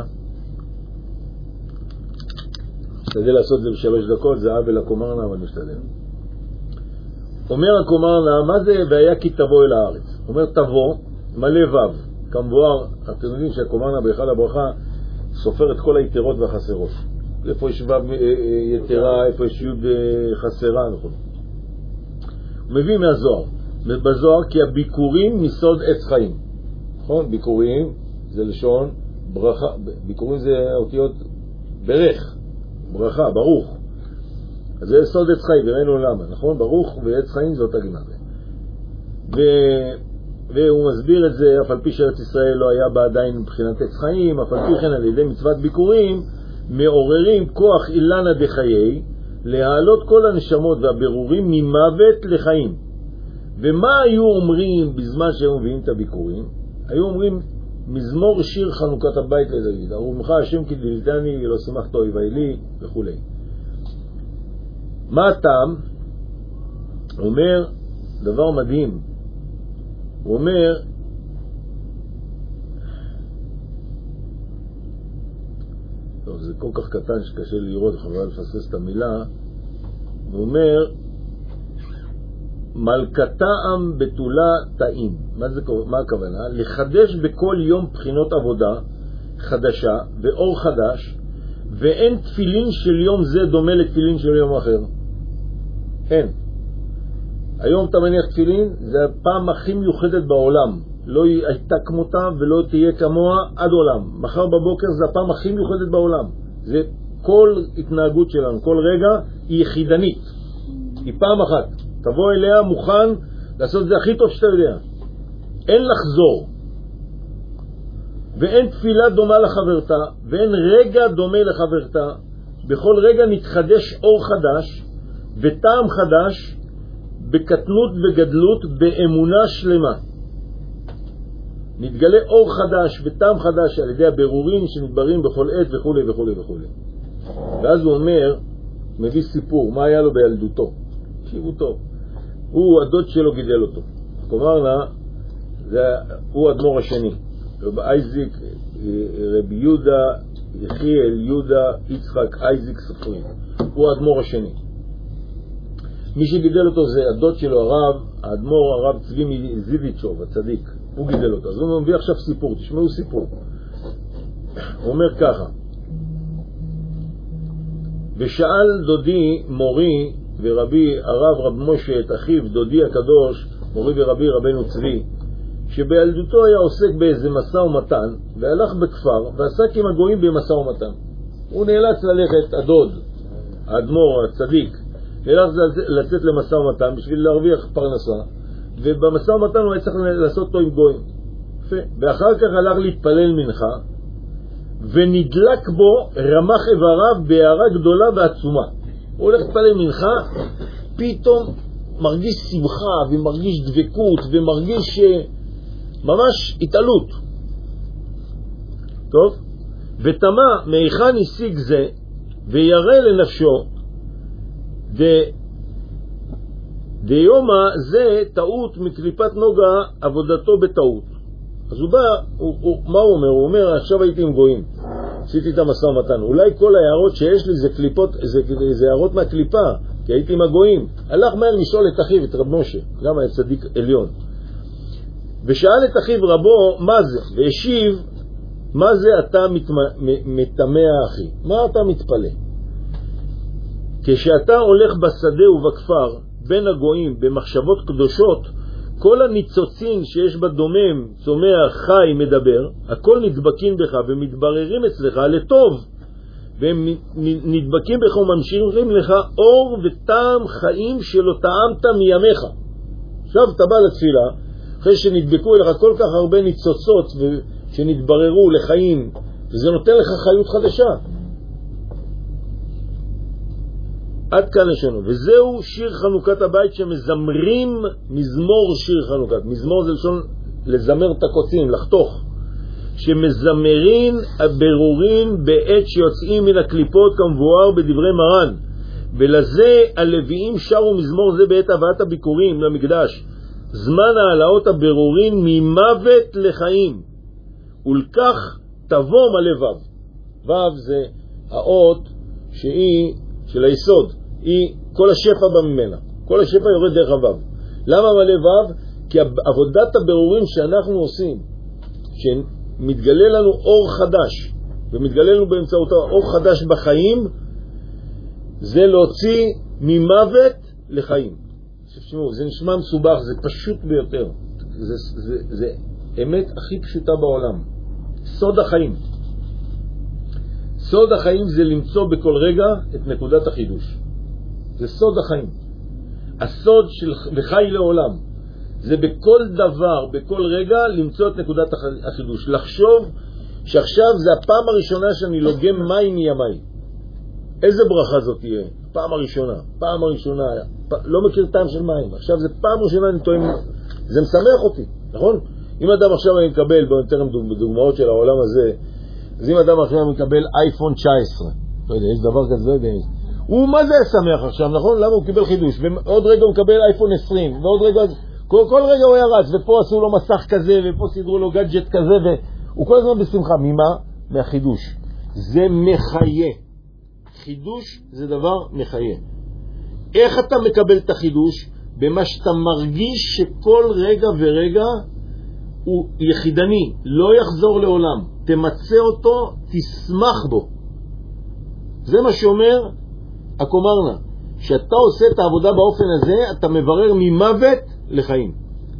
משתדל לעשות את זה בשלוש דקות, זה עוול הקומרנה, אבל משתדל. אומר הקומרנה, מה זה והיה כי תבוא אל הארץ? אומר תבוא, מלא וו, כמבואר, אתם יודעים שהקומרנה בהיכל הברכה סופר את כל היתרות והחסרות. איפה יש וו יתרה, איפה יש יוד חסרה, נכון. הוא מביא מהזוהר, בזוהר כי הביקורים מסוד עץ חיים. נכון? ביקורים זה לשון ברכה, ביקורים זה אותיות ברך, ברכה, ברוך. אז זה סוד עץ חיים, וראינו למה, נכון? ברוך ועץ חיים זה אותה גימטריה. ו... והוא מסביר את זה, אף על פי שארץ ישראל לא היה בה עדיין מבחינת עץ חיים, אף על פי כן על ידי מצוות ביקורים, מעוררים כוח אילנה דחיי, להעלות כל הנשמות והבירורים ממוות לחיים. ומה היו אומרים בזמן שהם מביאים את הביקורים? היו אומרים, מזמור שיר חנוכת הבית לדוד, ארומך השם כי דלתני ולא שמחת אויבי לי וכו'. מה הטעם? הוא אומר דבר מדהים. הוא אומר, טוב, זה כל כך קטן שקשה לראות, חבל לפספס את המילה. הוא אומר, מלכתם בתולה תאים. מה זה, מה הכוונה? לחדש בכל יום בחינות עבודה חדשה ואור חדש, ואין תפילין של יום זה דומה לתפילין של יום אחר. אין. היום אתה מניח תפילין, זה הפעם הכי מיוחדת בעולם. לא הייתה כמותה ולא תהיה כמוה עד עולם. מחר בבוקר זה הפעם הכי מיוחדת בעולם. זה כל התנהגות שלנו, כל רגע היא יחידנית. היא פעם אחת. תבוא אליה מוכן לעשות את זה הכי טוב שאתה יודע. אין לחזור. ואין תפילה דומה לחברתה, ואין רגע דומה לחברתה. בכל רגע נתחדש אור חדש, וטעם חדש, בקטנות וגדלות, באמונה שלמה. נתגלה אור חדש וטעם חדש על ידי הבירורים שנתברים בכל עת וכו' וכו' וכו'. ואז הוא אומר, מביא סיפור, מה היה לו בילדותו. תקשיבו טוב. הוא, הדוד שלו גידל אותו. כלומר לה, זה, הוא אדמו"ר השני. רב אייזיק, רבי יהודה, יחיאל, יהודה, יצחק, אייזיק, ספרים. הוא האדמו"ר השני. מי שגידל אותו זה הדוד שלו, הרב, האדמו"ר, הרב צבי מזיביצ'וב, הצדיק. הוא גידל אותו. אז הוא מביא עכשיו סיפור, תשמעו סיפור. הוא אומר ככה. ושאל דודי מורי ורבי הרב רב משה את אחיו דודי הקדוש, מורי ורבי רבנו צבי, שבילדותו היה עוסק באיזה מסע ומתן, והלך בכפר ועסק עם הגויים במשא ומתן. הוא נאלץ ללכת, הדוד, האדמו"ר, הצדיק, נאלץ לצאת למשא ומתן בשביל להרוויח פרנסה, ובמשא ומתן הוא היה צריך לעשות אותו עם גויים. ואחר כך הלך להתפלל מנחה, ונדלק בו רמח איבריו בהערה גדולה ועצומה. הוא הולך להתפלל מנחה, פתאום מרגיש שמחה ומרגיש דבקות ומרגיש ממש התעלות. טוב? ותמה מהיכן השיג זה וירא לנפשו דיומה זה טעות מקליפת נוגה עבודתו בטעות. אז הוא בא, הוא, הוא, מה הוא אומר? הוא אומר, עכשיו הייתי עם גויים, עשיתי את המשא ומתן, אולי כל ההערות שיש לי זה קליפות, זה, זה הערות מהקליפה, כי הייתי עם הגויים. הלך מהר לשאול את אחיו, את רב משה, גם היה צדיק עליון, ושאל את אחיו רבו מה זה, והשיב, מה זה אתה מתמא אחי? מה אתה מתפלא? כשאתה הולך בשדה ובכפר בין הגויים במחשבות קדושות, כל הניצוצין שיש בדומם, צומח, חי, מדבר, הכל נדבקים בך ומתבררים אצלך לטוב, והם נדבקים בך וממשיכים לך אור וטעם חיים שלא טעמת מימיך. עכשיו אתה בא לתפילה, אחרי שנדבקו אליך כל כך הרבה ניצוצות שנתבררו לחיים, וזה נותן לך חיות חדשה. עד כאן לשונו. וזהו שיר חנוכת הבית שמזמרים מזמור שיר חנוכת. מזמור זה לשון לזמר את הקוצים, לחתוך. שמזמרים הבירורים בעת שיוצאים מן הקליפות כמבואר בדברי מרן. ולזה הלוויים שרו מזמור זה בעת הבאת הביקורים למקדש. זמן העלאות הבירורים ממוות לחיים. ולכך תבוא מלא וו. וו זה האות שהיא של היסוד. היא כל השפע בממנה. כל השפע יורד דרך הוו. למה מלא וו? כי עבודת הבירורים שאנחנו עושים, שמתגלה לנו אור חדש, ומתגלה לנו באמצעותו אור חדש בחיים, זה להוציא ממוות לחיים. תשמעו, זה נשמע מסובך, זה פשוט ביותר. זה, זה, זה אמת הכי פשוטה בעולם. סוד החיים. סוד החיים זה למצוא בכל רגע את נקודת החידוש. זה סוד החיים. הסוד של וחי לעולם. זה בכל דבר, בכל רגע, למצוא את נקודת החידוש. לחשוב שעכשיו זה הפעם הראשונה שאני לוגם מים מימי. איזה ברכה זאת תהיה? פעם הראשונה. פעם הראשונה. לא מכיר טעם של מים. עכשיו זה פעם ראשונה אני טועם. זה משמח אותי, נכון? אם אדם עכשיו אני מקבל, בואו נתרם דוגמאות של העולם הזה, אז אם אדם עכשיו מקבל אייפון תשע עשרה, לא יודע, יש דבר כזה, לא יודע, הוא מה זה שמח עכשיו, נכון? למה הוא קיבל חידוש? ועוד רגע הוא מקבל אייפון עשרים, ועוד רגע, כל, כל רגע הוא היה רץ, ופה עשו לו מסך כזה, ופה סידרו לו גאדג'ט כזה, והוא כל הזמן בשמחה. ממה? מהחידוש. זה מחיה. חידוש זה דבר מחיה. איך אתה מקבל את החידוש? במה שאתה מרגיש שכל רגע ורגע הוא יחידני, לא יחזור לעולם. תמצא אותו, תשמח בו. זה מה שאומר הקומרנה. שאתה עושה את העבודה באופן הזה, אתה מברר ממוות לחיים.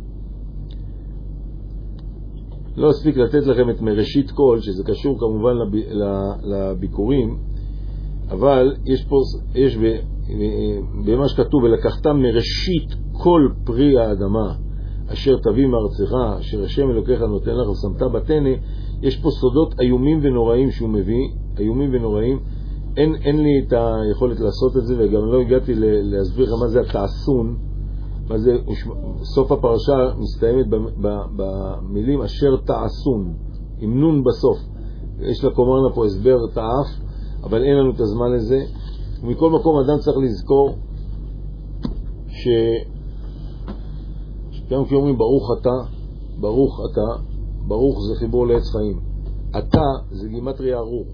לא אספיק לתת לכם את מראשית כל, שזה קשור כמובן לב, לביקורים, אבל יש פה, יש במה שכתוב, ולקחתם מראשית כל פרי האדמה, אשר תביא מארצך, אשר השם אלוקיך נותן לך, ושמת בתנה. יש פה סודות איומים ונוראים שהוא מביא, איומים ונוראים. אין, אין לי את היכולת לעשות את זה, וגם לא הגעתי להסביר לך מה זה התעשון, מה זה, סוף הפרשה מסתיימת במילים אשר תעשון, עם נון בסוף. יש לקומרנה פה הסבר תעף, אבל אין לנו את הזמן לזה. ומכל מקום אדם צריך לזכור ש... גם כשאומרים ברוך אתה, ברוך אתה, ברוך זה חיבור לעץ חיים. אתה זה גימטריה ארור.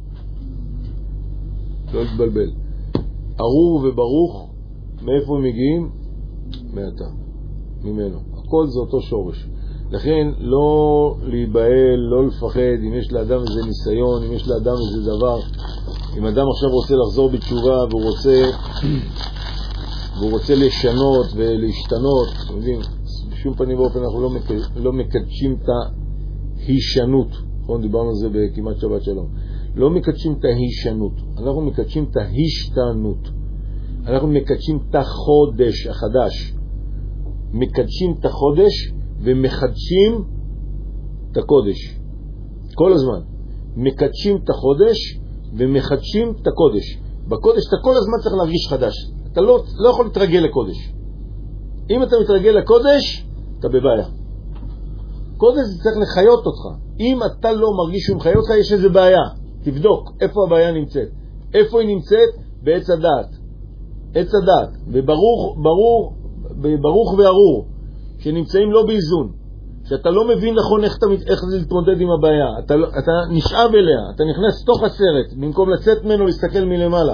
לא להתבלבל. ארור וברוך, מאיפה הם מגיעים? מאתה, ממנו. הכל זה אותו שורש. לכן לא להיבהל, לא לפחד, אם יש לאדם איזה ניסיון, אם יש לאדם איזה דבר, אם אדם עכשיו רוצה לחזור בתשובה והוא רוצה והוא רוצה לשנות ולהשתנות, אתם יודעים, בשום פנים ואופן אנחנו לא, מק... לא מקדשים את ההישנות. נכון, דיברנו על זה בכמעט שבת שלום. לא מקדשים את ההישנות, אנחנו מקדשים את ההשתנות. אנחנו מקדשים את החודש החדש. מקדשים את החודש ומחדשים את הקודש. כל הזמן. מקדשים את החודש ומחדשים את הקודש. בקודש אתה כל הזמן צריך להרגיש חדש. אתה לא, לא יכול להתרגל לקודש. אם אתה מתרגל לקודש, אתה בבעיה. קודש זה צריך לחיות אותך. אם אתה לא מרגיש שהוא מחיה אותך, יש איזה בעיה. תבדוק איפה הבעיה נמצאת. איפה היא נמצאת? בעץ הדעת. עץ הדעת. וברוך, ברור, ברוך וארור, שנמצאים לא באיזון. שאתה לא מבין נכון איך, אתה, איך זה להתמודד עם הבעיה. אתה, אתה נשאב אליה. אתה נכנס תוך הסרט, במקום לצאת ממנו להסתכל מלמעלה.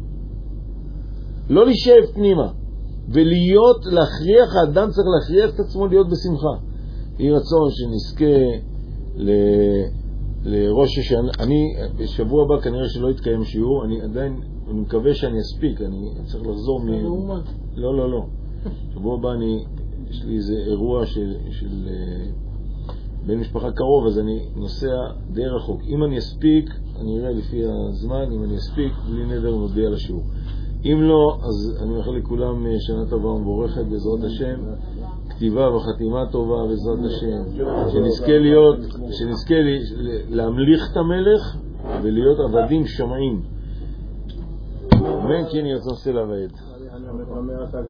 לא להישאב פנימה. ולהיות, להכריח, האדם צריך להכריח את עצמו להיות בשמחה. יהי רצון שנזכה ל... לראש השנה. אני, בשבוע הבא כנראה שלא יתקיים שיעור, אני עדיין, אני מקווה שאני אספיק, אני צריך לחזור מ... לא, לא, לא. שבוע הבא אני, יש לי איזה אירוע של, של בן משפחה קרוב, אז אני נוסע די רחוק. אם אני אספיק, אני אראה לפי הזמן, אם אני אספיק, בלי נדר נודיע לשיעור. אם לא, אז אני מאחל לכולם שנה טובה ומבורכת בעזרת השם, כתיבה וחתימה טובה בעזרת השם, שנזכה להיות, שנזכה להמליך את המלך ולהיות עבדים שומעים. אמן, כן ירצון סלע ועד.